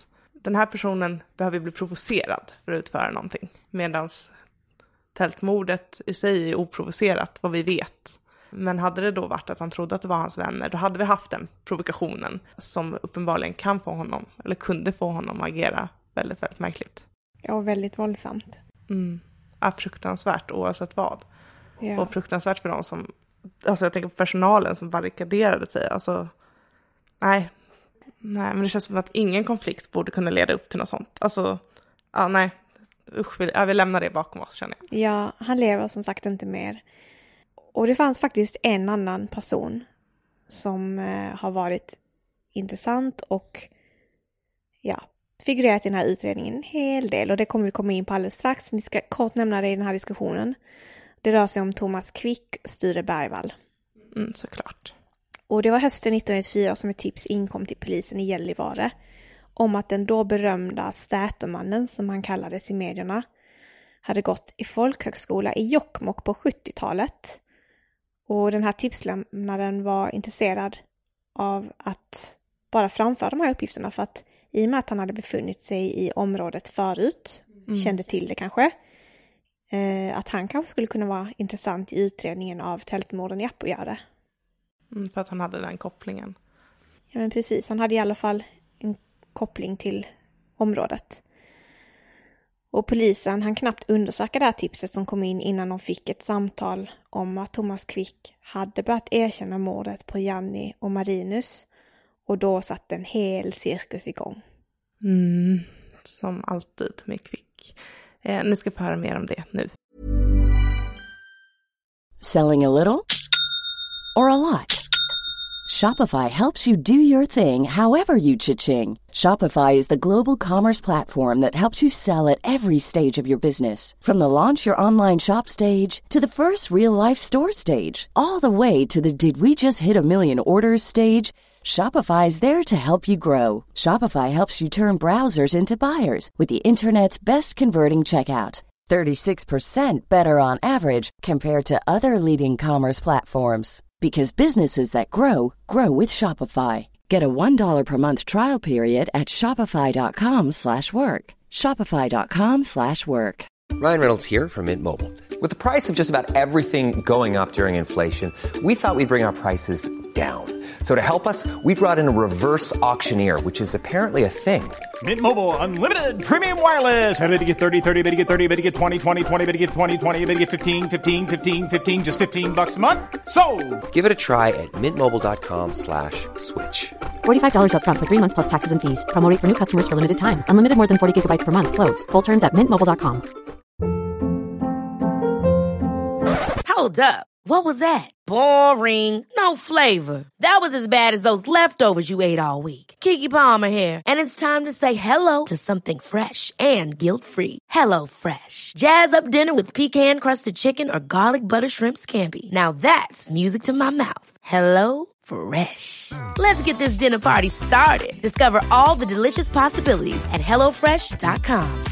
Speaker 6: den här personen behöver bli provocerad för att utföra någonting. Medan tältmordet i sig är oprovocerat, vad vi vet. Men hade det då varit att han trodde att det var hans vänner, då hade vi haft den provokationen som uppenbarligen kan få honom, eller kunde få honom att agera väldigt, väldigt märkligt.
Speaker 5: Ja, väldigt våldsamt.
Speaker 6: Ja, fruktansvärt oavsett vad.
Speaker 5: Ja.
Speaker 6: Och fruktansvärt för dem som, alltså jag tänker på personalen som barrikaderade sig. Alltså, nej, men det känns som att ingen konflikt borde kunna leda upp till något sånt. Alltså, ja, nej, usch, jag vill lämna det bakom oss, känner jag.
Speaker 5: Ja, han lever som sagt inte mer. Och det fanns faktiskt en annan person som har varit intressant och figurerat i den här utredningen en hel del. Och det kommer vi komma in på alldeles strax. Vi ska kort nämna det i den här diskussionen. Det rör sig om Thomas Quick, Sture Bergvall.
Speaker 6: Såklart.
Speaker 5: Och det var hösten 1994 som ett tips inkom till polisen i Gällivare om att den då berömda Sätermannen, som han kallades i medierna, hade gått i folkhögskola i Jokkmokk på 70-talet. Och den här tipslämnaren var intresserad av att bara framföra de här uppgifterna för att i och med att han hade befunnit sig i området förut, kände till det kanske, att han kanske skulle kunna vara intressant i utredningen av tältmorden i Appojärde.
Speaker 6: För att han hade den kopplingen.
Speaker 5: Ja, men precis. Han hade i alla fall en koppling till området. Och polisen hann knappt undersöka det här tipset som kom in innan de fick ett samtal om att Thomas Quick hade börjat erkänna mordet på Janni och Marinus. Och då satt en hel cirkus igång.
Speaker 6: Som alltid med Quick. Ni ska få höra mer om det nu.
Speaker 7: Selling a little or a lot? Shopify helps you do your thing however you cha-ching. Shopify is the global commerce platform that helps you sell at every stage of your business. From the launch your online shop stage to the first real-life store stage, all the way to the did we just hit a million orders stage. Shopify is there to help you grow. Shopify helps you turn browsers into buyers with the internet's best converting checkout. 36% better on average compared to other leading commerce platforms. Because businesses that grow, grow with Shopify. Get a $1 per month trial period at shopify.com/work. Shopify.com/work.
Speaker 8: Ryan Reynolds here from Mint Mobile. With the price of just about everything going up during inflation, we thought we'd bring our prices down. So to help us, we brought in a reverse auctioneer, which is apparently a thing.
Speaker 2: Mint Mobile Unlimited Premium Wireless. How to get 30, 30, bit to get 30, bit to get 20, 20, 20, bit to get 20, 20, bit to get 15, 15, 15, 15, just $15 a month? Sold!
Speaker 8: Give it a try at mintmobile.com/switch.
Speaker 1: $45 up front for 3 months plus taxes and fees. Promo rate for new customers for limited time. Unlimited more than 40 gigabytes per month. Slows full terms at mintmobile.com.
Speaker 3: Hold up. What was that? Boring. No flavor. That was as bad as those leftovers you ate all week. Keke Palmer here, and it's time to say hello to something fresh and guilt-free. Hello Fresh. Jazz up dinner with pecan-crusted chicken or garlic butter shrimp scampi. Now that's music to my mouth. Hello Fresh. Let's get this dinner party started. Discover all the delicious possibilities at hellofresh.com.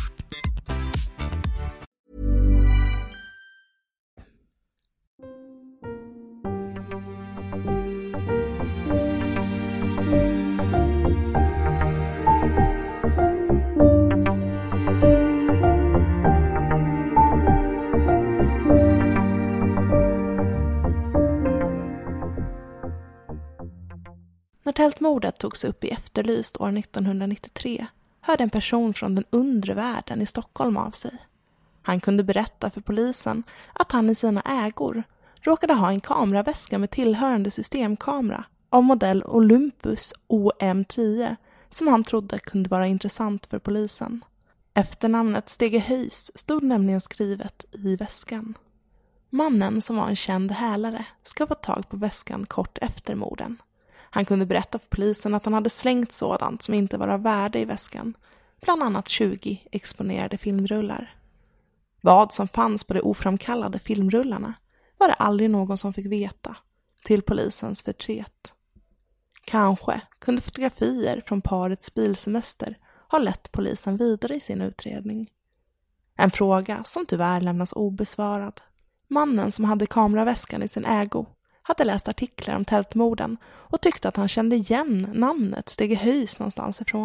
Speaker 6: När tältmordet togs upp i Efterlyst år 1993 hörde en person från den undre världen i Stockholm av sig. Han kunde berätta för polisen att han i sina ägor råkade ha en kameraväska med tillhörande systemkamera av modell Olympus OM10 som han trodde kunde vara intressant för polisen. Efternamnet Stege Höjs stod nämligen skrivet i väskan. Mannen, som var en känd hälare, ska få tag på väskan kort efter morden. Han kunde berätta för polisen att han hade slängt sådant som inte var av värde i väskan, bland annat 20 exponerade filmrullar. Vad som fanns på de oframkallade filmrullarna var det aldrig någon som fick veta, till polisens förtret. Kanske kunde fotografier från parets bilsemester ha lett polisen vidare i sin utredning. En fråga som tyvärr lämnas obesvarad. Mannen som hade kameraväskan i sin ägo hade läst artiklar om tältmorden och tyckte att han kände igen namnet Stege Höjs någonstans ifrån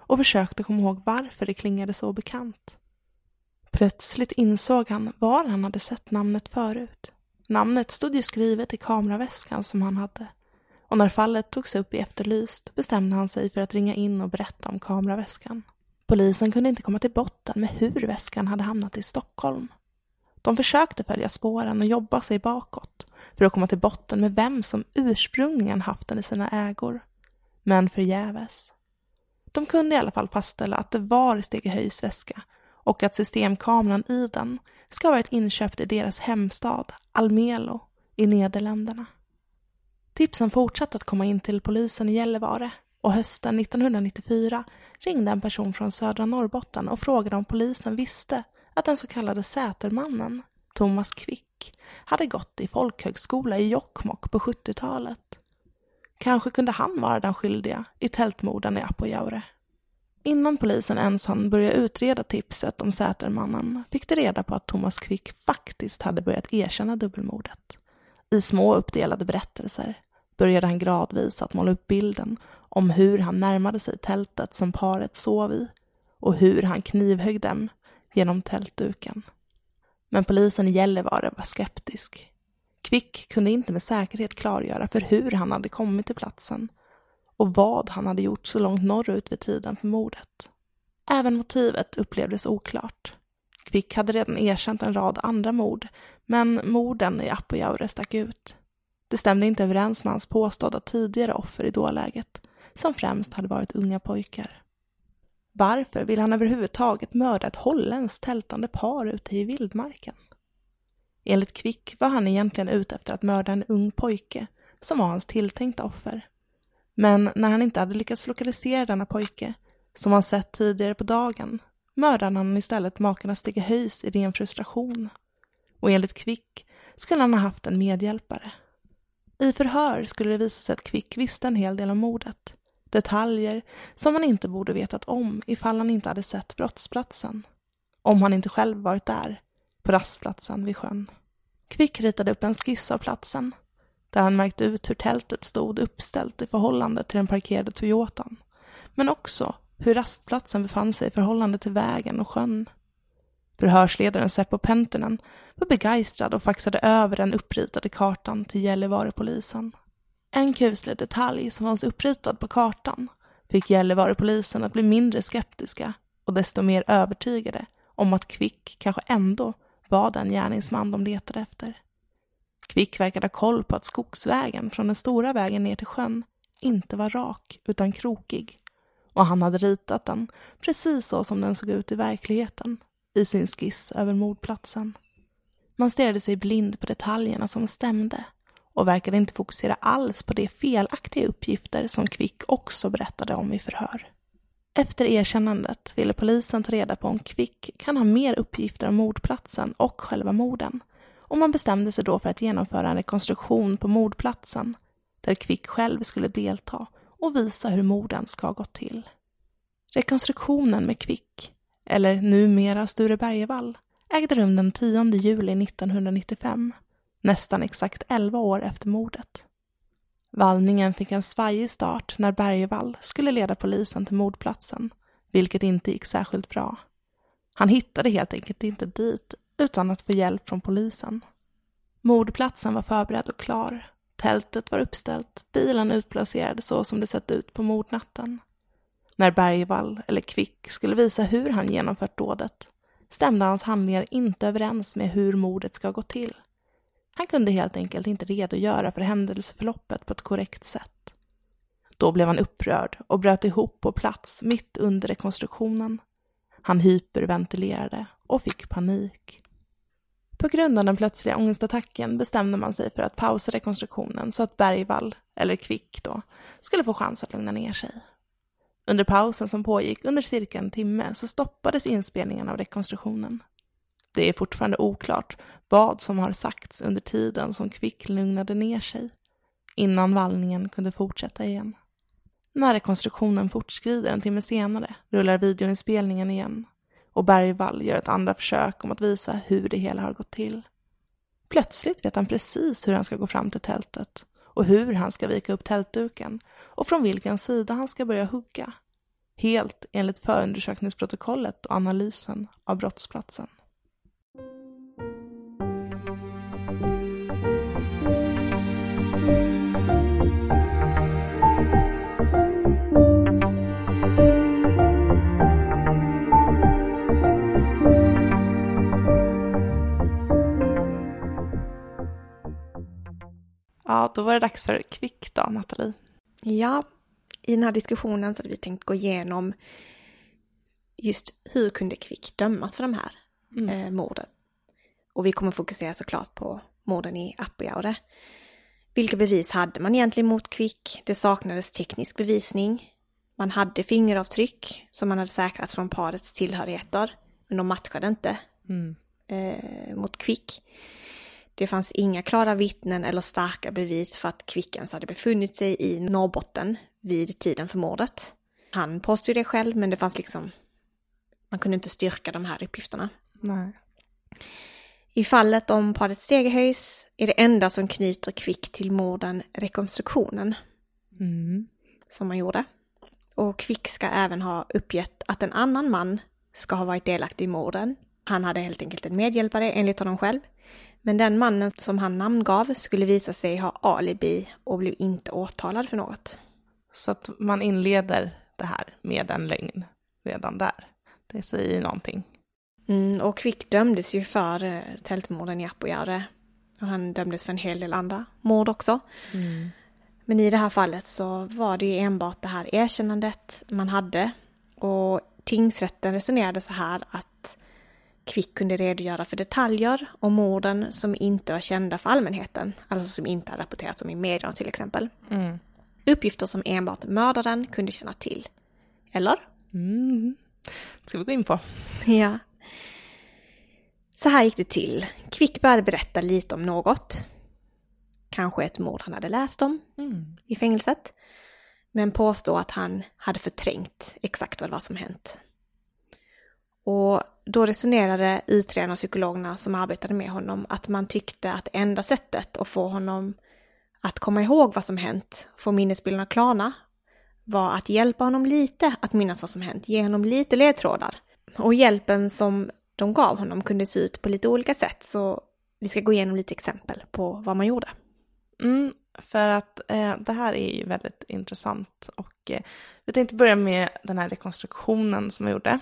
Speaker 6: och försökte komma ihåg varför det klingade så bekant. Plötsligt insåg han var han hade sett namnet förut. Namnet stod ju skrivet i kameraväskan som han hade. Och när fallet togs upp i Efterlyst bestämde han sig för att ringa in och berätta om kameraväskan. Polisen kunde inte komma till botten med hur väskan hade hamnat i Stockholm. De försökte följa spåren och jobba sig bakåt för att komma till botten med vem som ursprungligen haft den i sina ägor. Men förgäves. De kunde i alla fall fastställa att det var Stegehöjs väska och att systemkameran i den ska ha varit inköpt i deras hemstad Almelo i Nederländerna. Tipsen fortsatte att komma in till polisen i Gällivare och hösten 1994 ringde en person från södra Norrbotten och frågade om polisen visste att den så kallade Sätermannen, Thomas Quick, hade gått i folkhögskola i Jokkmokk på 70-talet. Kanske kunde han vara den skyldiga i tältmorden i Apojaure. Innan polisen ens hann börja utreda tipset om Sätermannen fick de reda på att Thomas Quick faktiskt hade börjat erkänna dubbelmordet. I små uppdelade berättelser började han gradvis att måla upp bilden om hur han närmade sig tältet som paret sov i och hur han knivhögg dem genom tältduken. Men polisen i Gällivare var skeptisk. Quick kunde inte med säkerhet klargöra för hur han hade kommit till platsen och vad han hade gjort så långt norrut vid tiden för mordet. Även motivet upplevdes oklart. Quick hade redan erkänt en rad andra mord, men morden i Apojaure stack ut. Det stämde inte överens med hans påstådda tidigare offer i dåläget, som främst hade varit unga pojkar. Varför vill han överhuvudtaget mörda ett holländskt tältande par ute i vildmarken? Enligt Quick var han egentligen ute efter att mörda en ung pojke som var hans tilltänkta offer. Men när han inte hade lyckats lokalisera denna pojke, som han sett tidigare på dagen, mördade han istället makarna Stegehöjs i ren frustration. Och enligt Quick skulle han ha haft en medhjälpare. I förhör skulle det visa sig att Quick visste en hel del om mordet. Detaljer som han inte borde vetat om ifall han inte hade sett brottsplatsen. Om han inte själv varit där, på rastplatsen vid sjön. Quick ritade upp en skiss av platsen, där han märkt ut hur tältet stod uppställt i förhållande till den parkerade Toyotan. Men också hur rastplatsen befann sig i förhållande till vägen och sjön. Förhörsledaren Seppo Penttinen var begeistrad och faxade över den uppritade kartan till Gällivare-polisen. En kuslig detalj som fanns uppritad på kartan fick Gällivare-polisen att bli mindre skeptiska och desto mer övertygade om att Quick kanske ändå var den gärningsman de letade efter. Quick verkade ha koll på att skogsvägen från den stora vägen ner till sjön inte var rak utan krokig, och han hade ritat den precis så som den såg ut i verkligheten i sin skiss över mordplatsen. Man stirrade sig blind på detaljerna som stämde och verkade inte fokusera alls på de felaktiga uppgifter som Quick också berättade om i förhör. Efter erkännandet ville polisen ta reda på om Quick kan ha mer uppgifter om mordplatsen och själva morden, och man bestämde sig då för att genomföra en rekonstruktion på mordplatsen där Quick själv skulle delta och visa hur morden ska ha gått till. Rekonstruktionen med Quick, eller numera Sture Bergevall, ägde rum den 10 juli 1995, nästan exakt 11 år efter mordet. Vallningen fick en svajig start när Bergevall skulle leda polisen till mordplatsen, vilket inte gick särskilt bra. Han hittade helt enkelt inte dit utan att få hjälp från polisen. Mordplatsen var förberedd och klar. Tältet var uppställt, bilen utplacerad så som det sett ut på mordnatten. När Bergevall eller Quick skulle visa hur han genomfört dådet stämde hans handlingar inte överens med hur mordet ska gå till. Han kunde helt enkelt inte redogöra för händelseförloppet på ett korrekt sätt. Då blev han upprörd och bröt ihop på plats mitt under rekonstruktionen. Han hyperventilerade och fick panik. På grund av den plötsliga ångestattacken bestämde man sig för att pausa rekonstruktionen så att Bergevall, eller Quick då, skulle få chans att lugna ner sig. Under pausen som pågick under cirka en timme så stoppades inspelningen av rekonstruktionen. Det är fortfarande oklart vad som har sagts under tiden som Quick lugnade ner sig, innan vallningen kunde fortsätta igen. När rekonstruktionen fortskrider en timme senare rullar videoinspelningen igen och Bergevall gör ett andra försök om att visa hur det hela har gått till. Plötsligt vet han precis hur han ska gå fram till tältet och hur han ska vika upp tältduken och från vilken sida han ska börja hugga. helt enligt förundersökningsprotokollet och analysen av brottsplatsen. Ja, då var det dags för Kvick då, Nathalie.
Speaker 5: Ja, i den här diskussionen så hade vi tänkt gå igenom just hur kunde Kvick dömas för de här morden. Och vi kommer fokusera såklart på morden i Apojaure. Vilka bevis hade man egentligen mot Kvick? Det saknades teknisk bevisning. Man hade fingeravtryck som man hade säkrat från parets tillhörigheter. Men de matchade inte mot Kvick. Det fanns inga klara vittnen eller starka bevis för att Kvick ens hade befunnit sig i Norrbotten vid tiden för mordet. Han påstod det själv, men det fanns man kunde inte styrka de här uppgifterna.
Speaker 6: Nej.
Speaker 5: I fallet om paret Stegerhöjs är det enda som knyter Kvick till morden rekonstruktionen. Som man gjorde. Och Kvick ska även ha uppgett att en annan man ska ha varit delaktig i morden. Han hade helt enkelt en medhjälpare enligt honom själv. Men den mannen som han namngav skulle visa sig ha alibi och blev inte åtalad för något.
Speaker 6: Så att man inleder det här med en lögn redan där. Det säger någonting.
Speaker 5: Och Kvick dömdes ju för tältmorden i Apojaure. Och han dömdes för en hel del andra mord också. Men i det här fallet så var det ju enbart det här erkännandet man hade. Och tingsrätten resonerade så här att Kvick kunde redogöra för detaljer om morden som inte var kända för allmänheten. Alltså som inte hade rapporterats om i media till exempel. Uppgifter som enbart mördaren kunde känna till. Eller?
Speaker 6: Ska vi gå in på?
Speaker 5: Ja. Så här gick det till. Kvick började berätta lite om något. Kanske ett mord han hade läst om i fängelset. Men påstod att han hade förträngt exakt vad som hänt. Och då resonerade utredarna och psykologerna som arbetade med honom att man tyckte att enda sättet att få honom att komma ihåg vad som hänt, få minnesbilderna klarna, var att hjälpa honom lite att minnas vad som hänt, ge honom lite ledtrådar. Och hjälpen som de gav honom kunde se ut på lite olika sätt, så vi ska gå igenom lite exempel på vad man gjorde.
Speaker 6: För att det här är ju väldigt intressant och vi tänkte börja med den här rekonstruktionen som jag gjorde.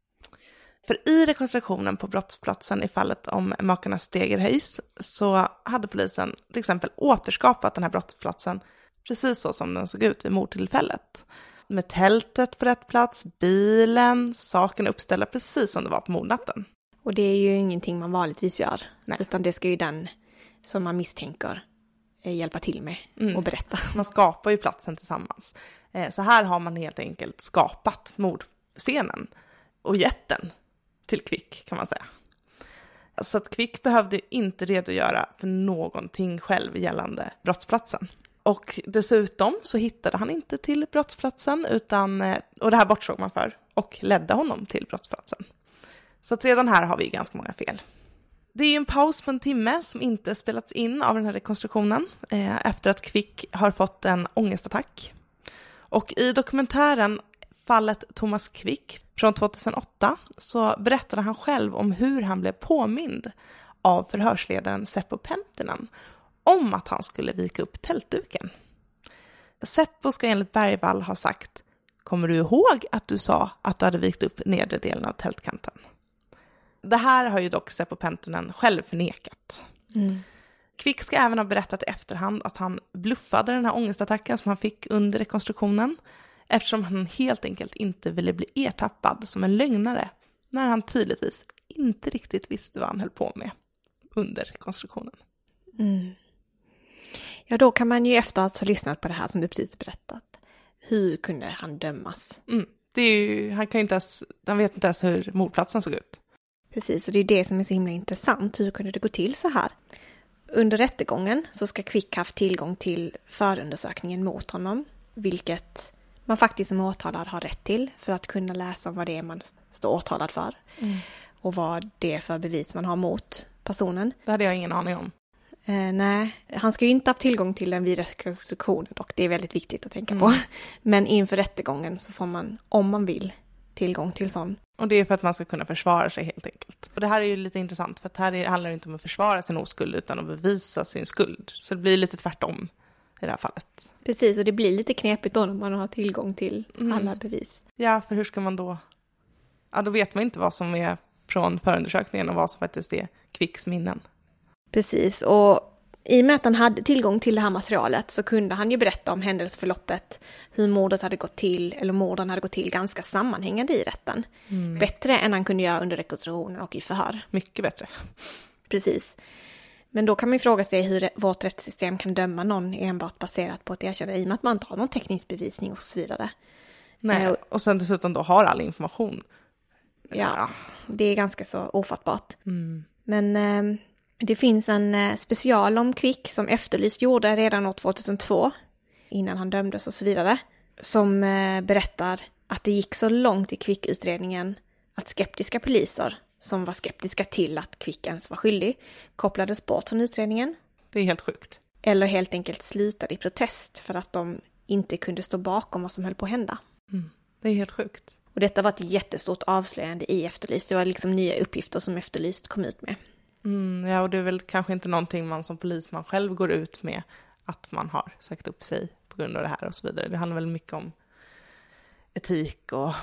Speaker 6: För i rekonstruktionen på brottsplatsen i fallet om makarna Stegerhöjs så hade polisen till exempel återskapat den här brottsplatsen precis så som den såg ut vid mordtillfället. Med tältet på rätt plats, bilen, saken uppställda precis som det var på mordnatten.
Speaker 5: Och det är ju ingenting man vanligtvis gör. Nej. Utan det ska ju den som man misstänker hjälpa till med och berätta.
Speaker 6: Man skapar ju platsen tillsammans. Så här har man helt enkelt skapat mordscenen och gett den till Kvick kan man säga. Så att Kvick behövde inte redogöra för någonting själv gällande brottsplatsen. Och dessutom så hittade han inte till brottsplatsen och det här bortsåg man för och ledde honom till brottsplatsen. Så att redan här har vi ganska många fel. Det är ju en paus på en timme som inte spelats in av den här rekonstruktionen efter att Kvick har fått en ångestattack. Och i dokumentären Fallet Thomas Kvick från 2008 så berättade han själv om hur han blev påmind av förhörsledaren Seppo Penttinen om att han skulle vika upp tältduken. Seppo ska enligt Bergvall ha sagt: "Kommer du ihåg att du sa att du hade vikt upp nedre delen av tältkanten?" Det här har ju dock Seppo Penttinen själv förnekat. Kvick ska även ha berättat i efterhand att han bluffade den här ångestattacken som han fick under rekonstruktionen eftersom han helt enkelt inte ville bli ertappad som en lögnare när han tydligtvis inte riktigt visste vad han höll på med under rekonstruktionen.
Speaker 5: Ja, då kan man ju efter att ha lyssnat på det här som du precis berättat, hur kunde han dömas?
Speaker 6: Det är ju, han vet inte ens hur mordplatsen såg ut.
Speaker 5: Precis, och det är det som är så himla intressant. Hur kunde det gå till så här? Under rättegången så ska Kvick haft tillgång till förundersökningen mot honom, vilket man faktiskt som åtalad har rätt till för att kunna läsa om vad det är man står åtalad för och vad det är för bevis man har mot personen.
Speaker 6: Det hade jag ingen aning om.
Speaker 5: Nej, han ska ju inte haft tillgång till den vid rekonstruktionen och det är väldigt viktigt att tänka på. Men inför rättegången så får man, om man vill, tillgång till sån.
Speaker 6: Och det är för att man ska kunna försvara sig helt enkelt. Och det här är ju lite intressant för att här handlar det inte om att försvara sin oskuld utan att bevisa sin skuld. Så det blir lite tvärtom i det här fallet.
Speaker 5: Precis, och det blir lite knepigt då när man har tillgång till alla bevis.
Speaker 6: Ja, för hur ska man då... Ja, då vet man inte vad som är från förundersökningen och vad som faktiskt är Quicks minnen.
Speaker 5: Precis, och i och med att han hade tillgång till det här materialet så kunde han ju berätta om händelseförloppet, hur mordet hade gått till, eller morden hade gått till ganska sammanhängande i rätten. Bättre än han kunde göra under rekonstruktionen och i förhör.
Speaker 6: Mycket bättre.
Speaker 5: Precis. Men då kan man ju fråga sig hur vårt rättssystem kan döma någon enbart baserat på ett erkännande i och med att man inte har någon teknisk bevisning och så vidare.
Speaker 6: Nej, och sen dessutom då har all information.
Speaker 5: Ja, det är ganska så ofattbart. Men det finns en special om Quick som Efterlyst gjorde redan år 2002, innan han dömdes och så vidare, som berättar att det gick så långt i Quick-utredningen att skeptiska poliser som var skeptiska till att Quick ens var skyldig kopplades bort från utredningen.
Speaker 6: Det är helt sjukt.
Speaker 5: Eller helt enkelt slutade i protest för att de inte kunde stå bakom vad som höll på att hända.
Speaker 6: Det är helt sjukt.
Speaker 5: Och detta var ett jättestort avslöjande i Efterlyst. Det var liksom nya uppgifter som Efterlyst kom ut med.
Speaker 6: Ja, och det är väl kanske inte någonting man som polisman själv går ut med att man har sagt upp sig på grund av det här och så vidare. Det handlar väl mycket om etik och...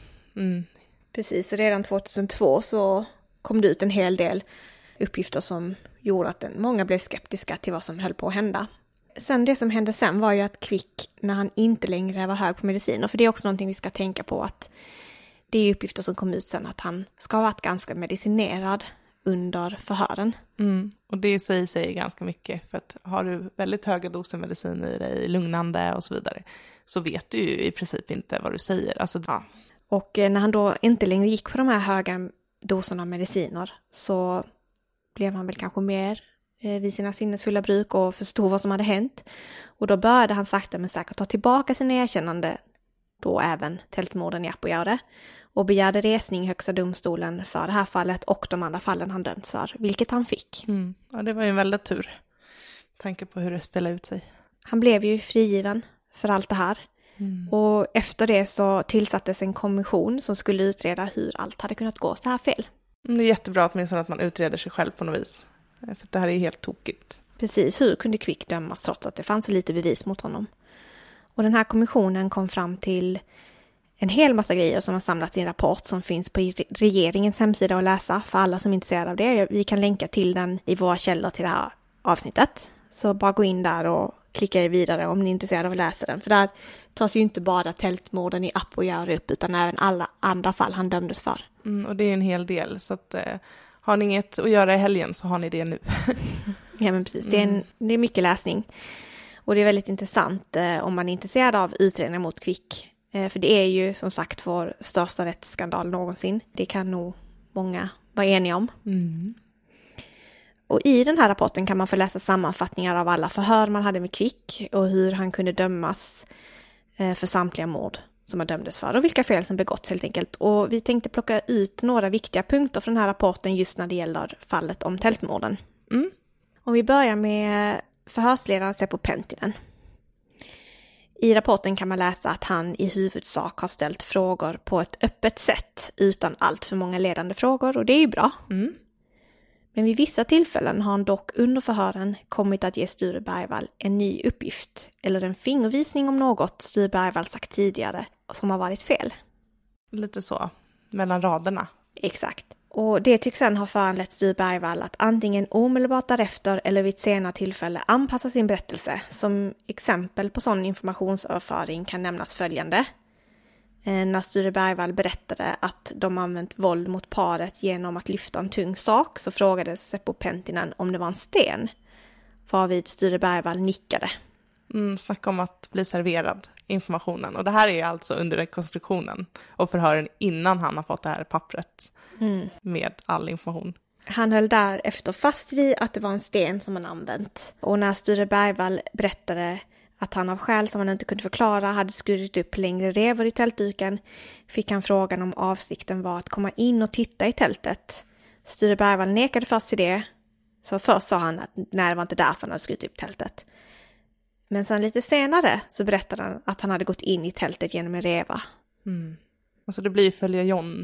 Speaker 5: Precis, redan 2002 så kom det ut en hel del uppgifter som gjorde att många blev skeptiska till vad som höll på att hända. Sen det som hände sen var ju att Quick, när han inte längre var hög på mediciner, för det är också någonting vi ska tänka på, att det är uppgifter som kom ut sen att han ska ha varit ganska medicinerad under förhören.
Speaker 6: Och det säger ganska mycket, för att har du väldigt höga doser medicin i dig, lugnande och så vidare, så vet du ju i princip inte vad du säger. Alltså, ja.
Speaker 5: Och när han då inte längre gick på de här höga doserna mediciner så blev han väl kanske mer vid sina sinnesfulla bruk och förstod vad som hade hänt. Och då började han sakta men säkert ta tillbaka sina erkännande, då även tältmorden i Apojaure, och begärde resning i högsta domstolen för det här fallet och de andra fallen han dömts för, vilket han fick.
Speaker 6: Ja, det var ju en väldigt tur. Tänker på hur det spelade ut sig.
Speaker 5: Han blev ju frigiven för allt det här. Och efter det så tillsattes en kommission som skulle utreda hur allt hade kunnat gå så här fel.
Speaker 6: Det är jättebra åtminstone att man utreder sig själv på något vis. För det här är helt tokigt.
Speaker 5: Precis, hur kunde Quick dömas trots att det fanns så lite bevis mot honom? Och den här kommissionen kom fram till en hel massa grejer som har samlats i en rapport som finns på regeringens hemsida att läsa för alla som är intresserade av det. Vi kan länka till den i våra källor till det här avsnittet. Så bara gå in där och klicka er vidare om ni är intresserade av att läsa den. För där tas ju inte bara tältmorden i Apojaure upp utan även alla andra fall han dömdes för.
Speaker 6: Och det är en hel del, så att har ni inget att göra i helgen så har ni det nu.
Speaker 5: Ja, men precis. Det är mycket läsning. Och det är väldigt intressant om man är intresserad av utredningar mot Quick. För det är ju som sagt vår största rättsskandal någonsin. Det kan nog många vara eniga om. Och i den här rapporten kan man få läsa sammanfattningar av alla förhör man hade med Quick och hur han kunde dömas för samtliga mord som han dömdes för och vilka fel som begåtts helt enkelt. Och vi tänkte plocka ut några viktiga punkter från den här rapporten just när det gäller fallet om tältmorden. Om vi börjar med förhörsledaren Seppo Penttinen. I rapporten kan man läsa att han i huvudsak har ställt frågor på ett öppet sätt utan allt för många ledande frågor, och det är ju bra. Men vid vissa tillfällen har han dock under förhören kommit att ge Sture Bergvall en ny uppgift eller en fingervisning om något Sture Bergvall sagt tidigare som har varit fel.
Speaker 6: Lite så, mellan raderna.
Speaker 5: Exakt. Och det tycks sedan ha föranlett Sture Bergvall att antingen omedelbart därefter eller vid ett senare tillfälle anpassa sin berättelse. Som exempel på sån informationsöverföring kan nämnas följande. När Sture Bergvall berättade att de använt våld mot paret genom att lyfta en tung sak så frågade Seppo Penttinen om det var en sten. Varvid Sture Bergvall nickade.
Speaker 6: Snacka om att bli serverad informationen. Och det här är alltså under rekonstruktionen och förhören innan han har fått det här pappret med all information.
Speaker 5: Han höll därefter fast vid att det var en sten som han använt. Och när Sture Bergvall berättade att han av skäl som han inte kunde förklara hade skurit upp längre revor i tältduken fick han frågan om avsikten var att komma in och titta i tältet. Sture Bergvall nekade först till det, Så först sa han att nej, det var inte därför han hade skurit upp tältet. Men sen lite senare så berättade han att han hade gått in i tältet genom en reva.
Speaker 6: Alltså det blir följa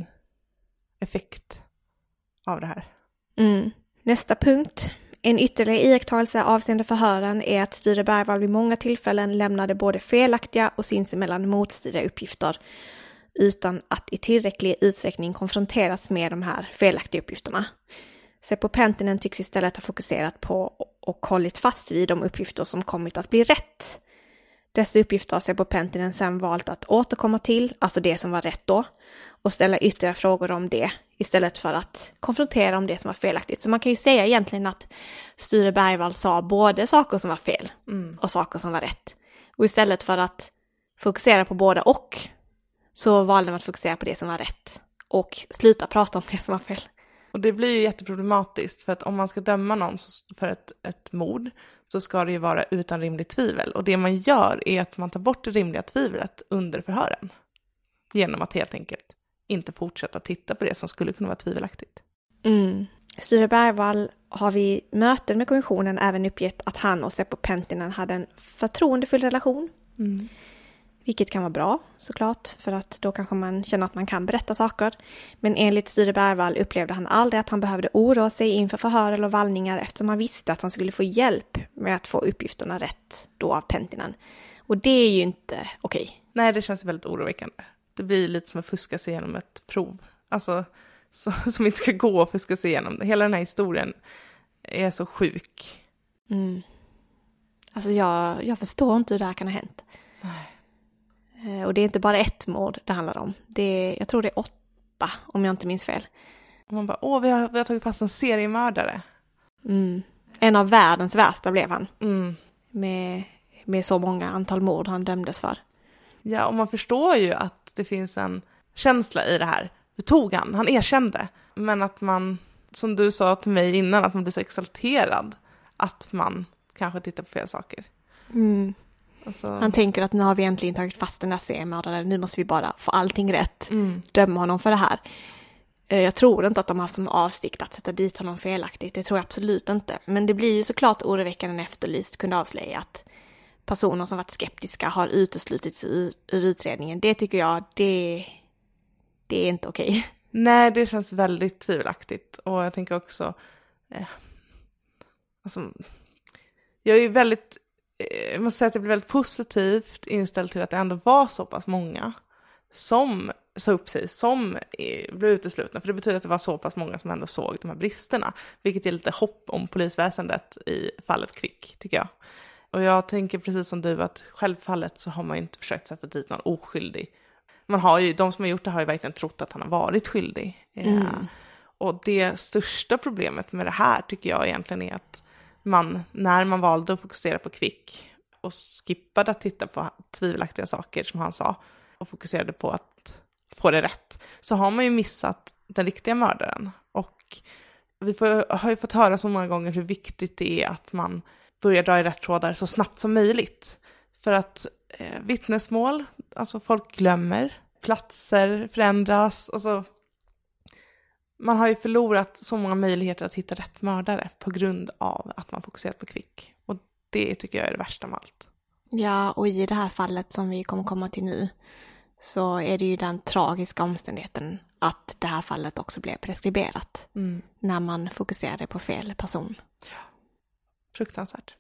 Speaker 6: John-effekt av det här.
Speaker 5: Nästa punkt. En ytterligare iakttagelse avseende förhören är att Sture Bergvall vid många tillfällen lämnade både felaktiga och sinsemellan motstridiga uppgifter utan att i tillräcklig utsträckning konfronteras med de här felaktiga uppgifterna. Seppo Penttinen tycks istället ha fokuserat på och hållit fast vid de uppgifter som kommit att bli rätt. Dessa uppgifter har Seppo Penttinen sedan valt att återkomma till, alltså det som var rätt då, och ställa ytterligare frågor om det istället för att konfrontera om det som var felaktigt. Så man kan ju säga egentligen att Sture Bergvall sa både saker som var fel och saker som var rätt. Och istället för att fokusera på båda och så valde man att fokusera på det som var rätt och sluta prata om det som var fel.
Speaker 6: Och det blir ju jätteproblematiskt för att om man ska döma någon för ett mord så ska det ju vara utan rimligt tvivel. Och det man gör är att man tar bort det rimliga tvivlet under förhören. Genom att helt enkelt inte fortsätta titta på det som skulle kunna vara tvivelaktigt.
Speaker 5: Sture Bergvall har vid möten med kommissionen även uppgett att han och Seppo Penttinen hade en förtroendefull relation. Vilket kan vara bra såklart, för att då kanske man känner att man kan berätta saker. Men enligt Sture Bergvall upplevde han aldrig att han behövde oroa sig inför förhör eller vallningar eftersom han visste att han skulle få hjälp med att få uppgifterna rätt då av Penttinen. Och det är ju inte okej.
Speaker 6: Nej, det känns väldigt oroväckande. Det blir lite som att fuska sig igenom ett prov. Alltså, som inte ska gå att fuska sig igenom. Hela den här historien är så sjuk.
Speaker 5: Alltså jag förstår inte hur det här kan ha hänt.
Speaker 6: Nej.
Speaker 5: Och det är inte bara ett mord det handlar om. Jag tror det är 8, om jag inte minns fel.
Speaker 6: Och man bara, vi har tagit fast en seriemördare.
Speaker 5: En av världens värsta blev han. Med så många antal mord han dömdes för.
Speaker 6: Ja, och man förstår ju att det finns en känsla i det här. Det tog han erkände. Men att man, som du sa till mig innan, att man blir så exalterad att man kanske tittar på fel saker. Alltså...
Speaker 5: Han tänker att nu har vi äntligen tagit fast den där seriemördaren. Nu måste vi bara få allting rätt. Döma honom för det här. Jag tror inte att de har haft som avsikt att sätta dit honom felaktigt. Det tror jag absolut inte. Men det blir ju såklart oroväckande när Efterlyst kunde avslöja att personer som varit skeptiska har uteslutits ur utredningen. Det tycker jag, det är inte okej.
Speaker 6: Nej, det känns väldigt tvivelaktigt. Och jag tänker också... alltså, jag är ju väldigt... Jag måste säga att jag blev väldigt positivt inställd till att det ändå var så pass många som sa upp sig, som blev uteslutna. För det betyder att det var så pass många som ändå såg de här bristerna. Vilket ger lite hopp om polisväsendet i fallet Kvick, tycker jag. Och jag tänker precis som du att självfallet så har man ju inte försökt sätta dit någon oskyldig. Man har ju, de som har gjort det har ju verkligen trott att han har varit skyldig. Och det största problemet med det här tycker jag egentligen är att när man valde att fokusera på Kvick och skippade att titta på tvivelaktiga saker som han sa och fokuserade på att få det rätt, så har man ju missat den riktiga mördaren. Och vi har ju fått höra så många gånger hur viktigt det är att man börjar dra i rätt trådar så snabbt som möjligt. För att vittnesmål, alltså folk glömmer, platser förändras, alltså man har ju förlorat så många möjligheter att hitta rätt mördare på grund av att man fokuserat på Kvick. Och det tycker jag är det värsta av allt.
Speaker 5: Ja, och i det här fallet som vi kommer komma till nu så är det ju den tragiska omständigheten att det här fallet också blev preskriberat när man fokuserade på fel person.
Speaker 6: Ja, fruktansvärt.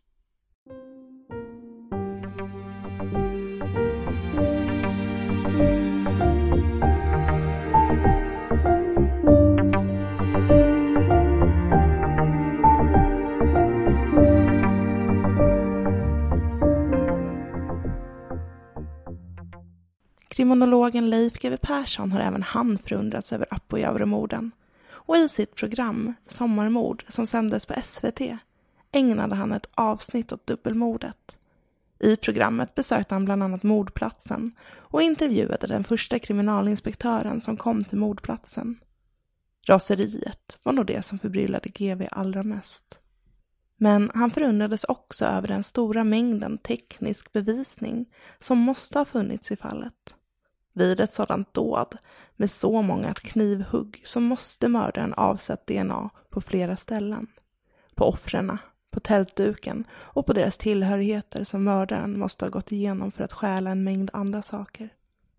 Speaker 6: Kriminologen Leif GW Persson har även han förundrats över Apojaure-morden. Och i sitt program Sommarmord som sändes på SVT ägnade han ett avsnitt åt dubbelmordet. I programmet besökte han bland annat mordplatsen och intervjuade den första kriminalinspektören som kom till mordplatsen. Raseriet var nog det som förbryllade GW allra mest. Men han förundrades också över den stora mängden teknisk bevisning som måste ha funnits i fallet. Vid ett sådant dåd med så många knivhugg så måste mördaren avsett DNA på flera ställen. på offren, på tältduken och på deras tillhörigheter som mördaren måste ha gått igenom för att stjäla en mängd andra saker.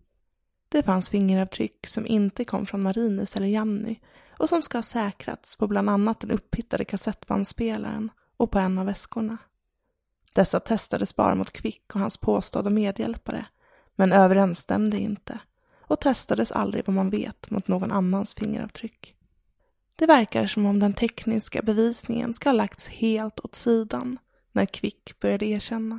Speaker 6: Det fanns fingeravtryck som inte kom från Marinus eller Janny och som ska ha säkrats på bland annat den upphittade kassettbandspelaren och på en av väskorna. Dessa testades bara mot Kvick och hans påstådda medhjälpare, men överensstämde inte och testades aldrig vad man vet mot någon annans fingeravtryck. Det verkar som om den tekniska bevisningen ska ha lagts helt åt sidan när Kvick började erkänna.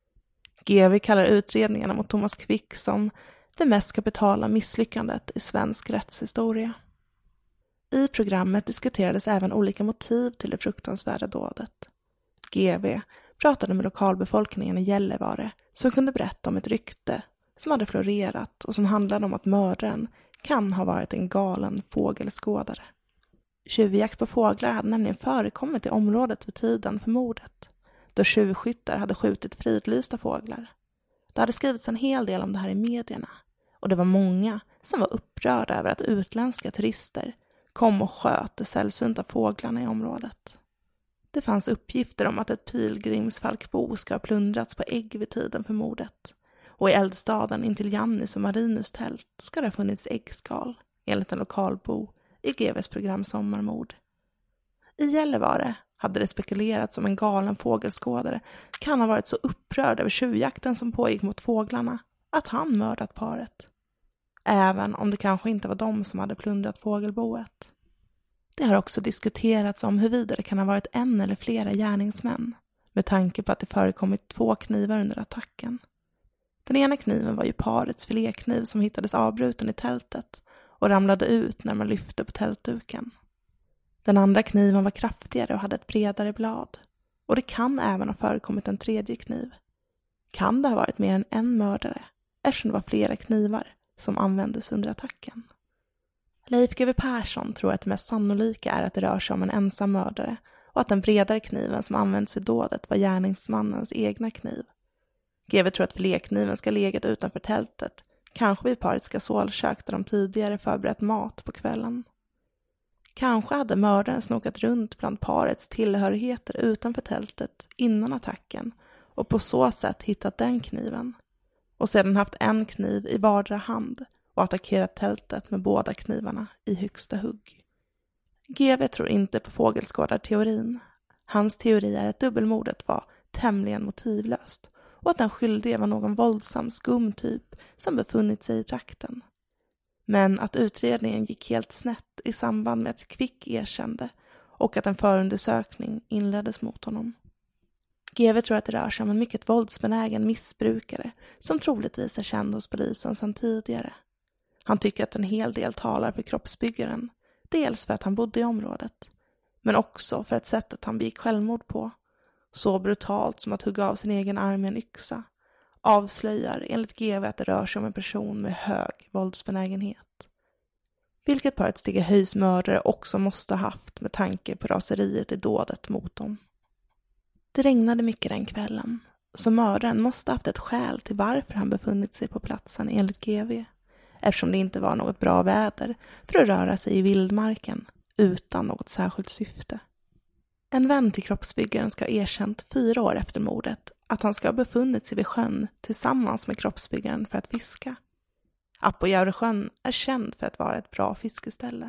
Speaker 6: GV kallar utredningarna mot Thomas Kvick som det mest kapitala misslyckandet i svensk rättshistoria. I programmet diskuterades även olika motiv till det fruktansvärda dådet. GV pratade med lokalbefolkningen i Gällivare som kunde berätta om ett rykte som hade florerat och som handlade om att mördaren kan ha varit en galen fågelskådare. Tjuvjakt på fåglar hade nämligen förekommit i området vid tiden för mordet, då tjuvskyttar hade skjutit fridlysta fåglar. Det hade skrivits en hel del om det här i medierna och det var många som var upprörda över att utländska turister kom och sköt de sällsynta fåglarna i området. Det fanns uppgifter om att ett pilgrimsfalkbo ska ha plundrats på ägg vid tiden för mordet. Och i eldstaden intill Jannys och Marinus tält ska det ha funnits äggskal, enligt en lokalbo i GVs program Sommarmord. I Gällivare hade det spekulerats om en galen fågelskådare kan ha varit så upprörd över tjuvjakten som pågick mot fåglarna att han mördat paret. Även om det kanske inte var de som hade plundrat fågelboet. Det har också diskuterats om huruvida det kan ha varit en eller flera gärningsmän, med tanke på att det förekommit 2 knivar under attacken. Den ena kniven var ju parets filékniv som hittades avbruten i tältet och ramlade ut när man lyfte på tältduken. Den andra kniven var kraftigare och hade ett bredare blad. Och det kan även ha förekommit en tredje kniv. Kan det ha varit mer än en mördare, eftersom det var flera knivar som användes under attacken? Leif GW Persson tror att det mest sannolika är att det rör sig om en ensam mördare och att den bredare kniven som används i dådet var gärningsmannens egna kniv. GW tror att filékniven ska legat utanför tältet, kanske vid parets gasolkök där de tidigare förberett mat på kvällen. Kanske hade mördaren snokat runt bland parets tillhörigheter utanför tältet innan attacken och på så sätt hittat den kniven. Och sedan haft en kniv i vardera hand och attackerat tältet med båda knivarna i högsta hugg. GV tror inte på fågelskådarteorin. Hans teori är att dubbelmordet var tämligen motivlöst och att den skyldige var någon våldsam skumtyp som befunnit sig i trakten. Men att utredningen gick helt snett i samband med att Kvick erkände och att en förundersökning inleddes mot honom. GV tror att det rör sig om en mycket våldsbenägen missbrukare som troligtvis är känd hos polisen sedan tidigare. Han tycker att en hel del talar för kroppsbyggaren, dels för att han bodde i området, men också för att sättet han begick självmord på, så brutalt som att hugga av sin egen arm med en yxa, avslöjar enligt GV att det rör sig om en person med hög våldsbenägenhet. Vilket paret Stigahöjs mördare också måste ha haft med tanke på raseriet i dådet mot dem. Det regnade mycket den kvällen, så mördaren måste ha haft ett skäl till varför han befunnit sig på platsen enligt GV, eftersom det inte var något bra väder för att röra sig i vildmarken utan något särskilt syfte. En vän till kroppsbyggaren ska ha erkänt 4 år efter mordet att han ska ha befunnit sig vid sjön tillsammans med kroppsbyggaren för att fiska. Appojärresjön är känd för att vara ett bra fiskeställe.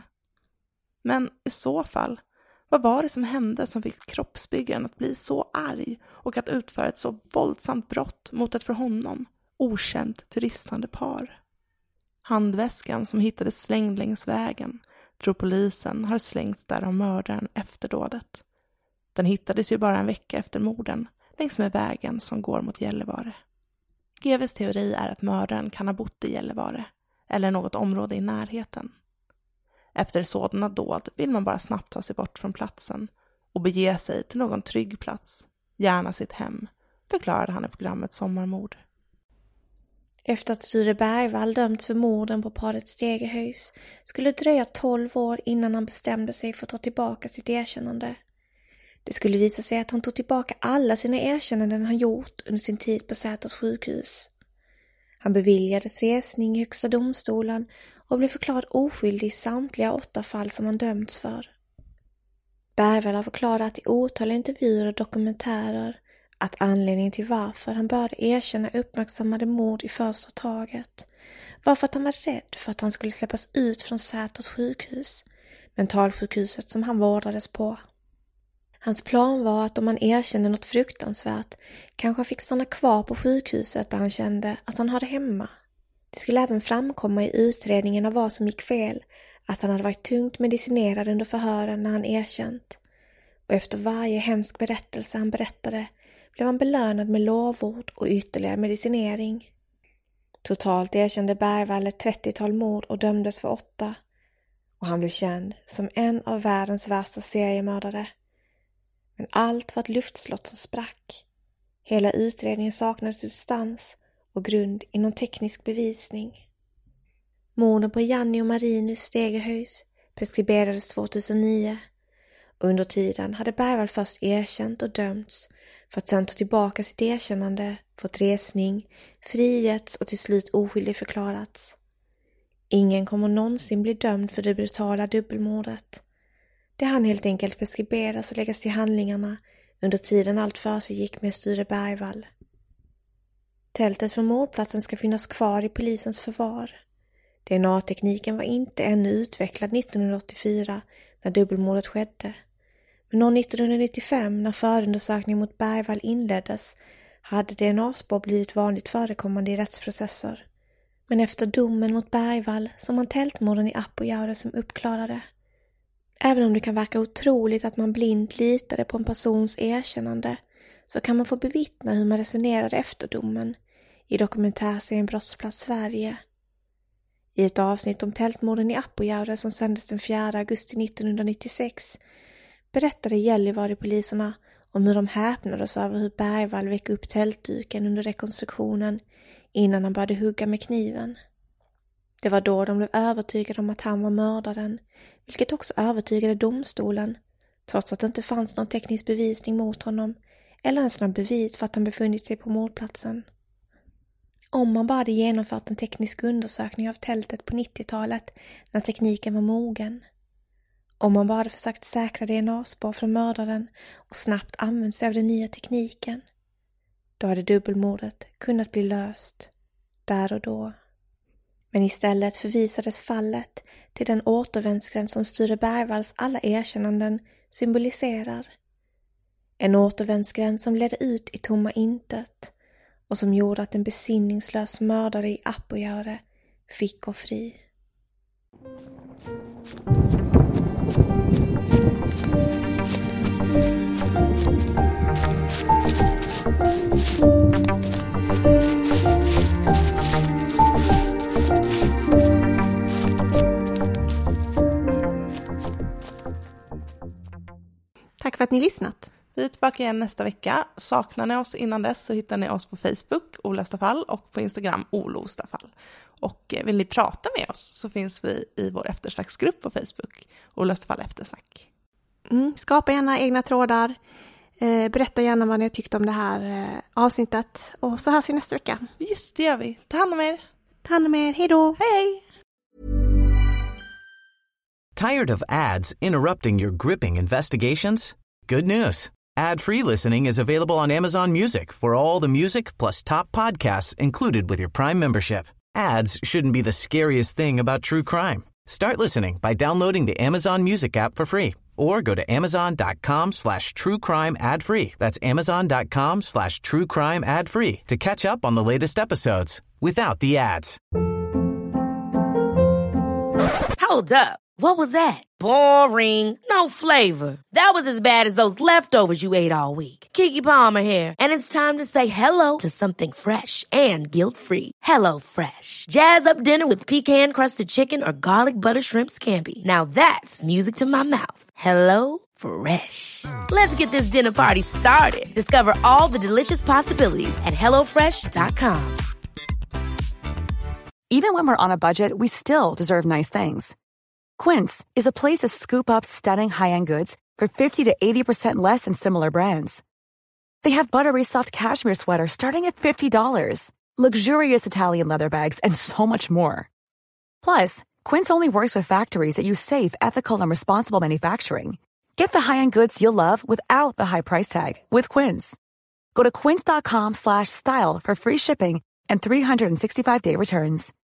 Speaker 6: Men i så fall, vad var det som hände som fick kroppsbyggaren att bli så arg och att utföra ett så våldsamt brott mot ett för honom okänt turistande par? Handväskan som hittades slängd längs vägen tror polisen har slängts där av mördaren efter dådet. Den hittades ju bara en vecka efter morden längs med vägen som går mot Gällivare. GVs teori är att mördaren kan ha bott i Gällivare eller något område i närheten. Efter sådana dåd vill man bara snabbt ta sig bort från platsen och bege sig till någon trygg plats, gärna sitt hem, förklarade han i programmet Sommarmord.
Speaker 5: Efter att Sture Bergvall dömts för morden på paret Stigahöjs skulle det dröja 12 år innan han bestämde sig för att ta tillbaka sitt erkännande. Det skulle visa sig att han tog tillbaka alla sina erkännanden han gjort under sin tid på Säters sjukhus. Han beviljades resning i högsta domstolen och blev förklarad oskyldig i samtliga 8 fall som han dömts för. Bergvall har förklarat i otaliga intervjuer och dokumentärer att anledningen till varför han började erkänna uppmärksammade mord i första taget var för att han var rädd för att han skulle släppas ut från Säters sjukhus, mentalsjukhuset som han vårdades på. Hans plan var att om han erkände något fruktansvärt kanske han fick stanna kvar på sjukhuset där han kände att han hade hemma. Det skulle även framkomma i utredningen av vad som gick fel att han hade varit tungt medicinerad under förhören när han erkänt. Och efter varje hemsk berättelse han berättade blev han belönad med lovord och ytterligare medicinering. Totalt erkände Bergvall ett 30-tal mord och dömdes för 8. Och han blev känd som en av världens värsta seriemördare. Men allt var ett luftslott som sprack. Hela utredningen saknade substans och grund i någon teknisk bevisning. Morden på Janni och Marinus Stegehöjs preskriberades 2009. Under tiden hade Bergvall först erkänt och dömts för att sedan ta tillbaka sitt erkännande, fått resning, frigetts och till slut oskyldig förklarats. Ingen kommer någonsin bli dömd för det brutala dubbelmordet. Det hann helt enkelt preskriberas och läggas till handlingarna under tiden allt för sig gick med Sture Bergvall. Tältet från mordplatsen ska finnas kvar i polisens förvar. DNA-tekniken var inte ännu utvecklad 1984 när dubbelmordet skedde. Men år 1995 när förundersökningen mot Bergvall inleddes hade DNA-spår blivit vanligt förekommande i rättsprocesser. Men efter domen mot Bergvall som man tältmorden i Apojaure som uppklarade. Även om det kan verka otroligt att man blint litade på en persons erkännande så kan man få bevittna hur man resonerade efter domen i dokumentärserien Brottsplats Sverige. I ett avsnitt om tältmorden i Apojaure som sändes den 4 augusti 1996 berättade Gällivare-poliserna om hur de häpnades över hur Bergvall väck upp tältduken under rekonstruktionen innan han började hugga med kniven. Det var då de blev övertygade om att han var mördaren, vilket också övertygade domstolen, trots att det inte fanns någon teknisk bevisning mot honom eller ens någon bevis för att han befunnit sig på mordplatsen. Om man bara hade genomfört en teknisk undersökning av tältet på 90-talet när tekniken var mogen. Om man bara hade försökt säkra DNA-spår från mördaren och snabbt använt sig av den nya tekniken. Då hade dubbelmordet kunnat bli löst där och då. Men istället förvisades fallet till den återvändsgränd som Sture Bergvalls alla erkännanden symboliserar. En återvändsgränd som ledde ut i tomma intet och som gjorde att en besinningslös mördare i Apojaure fick gå fri. Tack för att ni lyssnat.
Speaker 6: Vi är tillbaka igen nästa vecka. Saknar ni oss innan dess så hittar ni oss på Facebook, Olösta fall, och på Instagram, Olösta fall. Och vill ni prata med oss så finns vi i vår eftersnacksgrupp på Facebook, Olösta fall eftersnack.
Speaker 5: Skapa gärna egna trådar. Berätta gärna vad ni har tyckt om det här avsnittet. Och så hörs vi nästa vecka.
Speaker 6: Just det gör vi. Ta hand om er.
Speaker 5: Ta hand om er. Hej då.
Speaker 6: Hej.
Speaker 9: Tired of ads interrupting your gripping investigations? Good news. Ad-free listening is available on Amazon Music for all the music plus top podcasts included with your Prime membership. Ads shouldn't be the scariest thing about true crime. Start listening by downloading the Amazon Music app for free or go to amazon.com/truecrime ad-free. That's amazon.com/truecrime ad-free to catch up on the latest episodes without the ads.
Speaker 3: Hold up. What was that? Boring. No flavor. That was as bad as those leftovers you ate all week. Keke Palmer here, and it's time to say hello to something fresh and guilt-free. Hello Fresh. Jazz up dinner with pecan-crusted chicken or garlic butter shrimp scampi. Now that's music to my mouth. Hello Fresh. Let's get this dinner party started. Discover all the delicious possibilities at hellofresh.com.
Speaker 10: Even when we're on a budget, we still deserve nice things. Quince is a place to scoop up stunning high-end goods for 50 to 80% less than similar brands. They have buttery soft cashmere sweaters starting at $50, luxurious Italian leather bags, and so much more. Plus, Quince only works with factories that use safe, ethical, and responsible manufacturing. Get the high-end goods you'll love without the high price tag with Quince. Go to quince.com/style for free shipping and 365-day returns.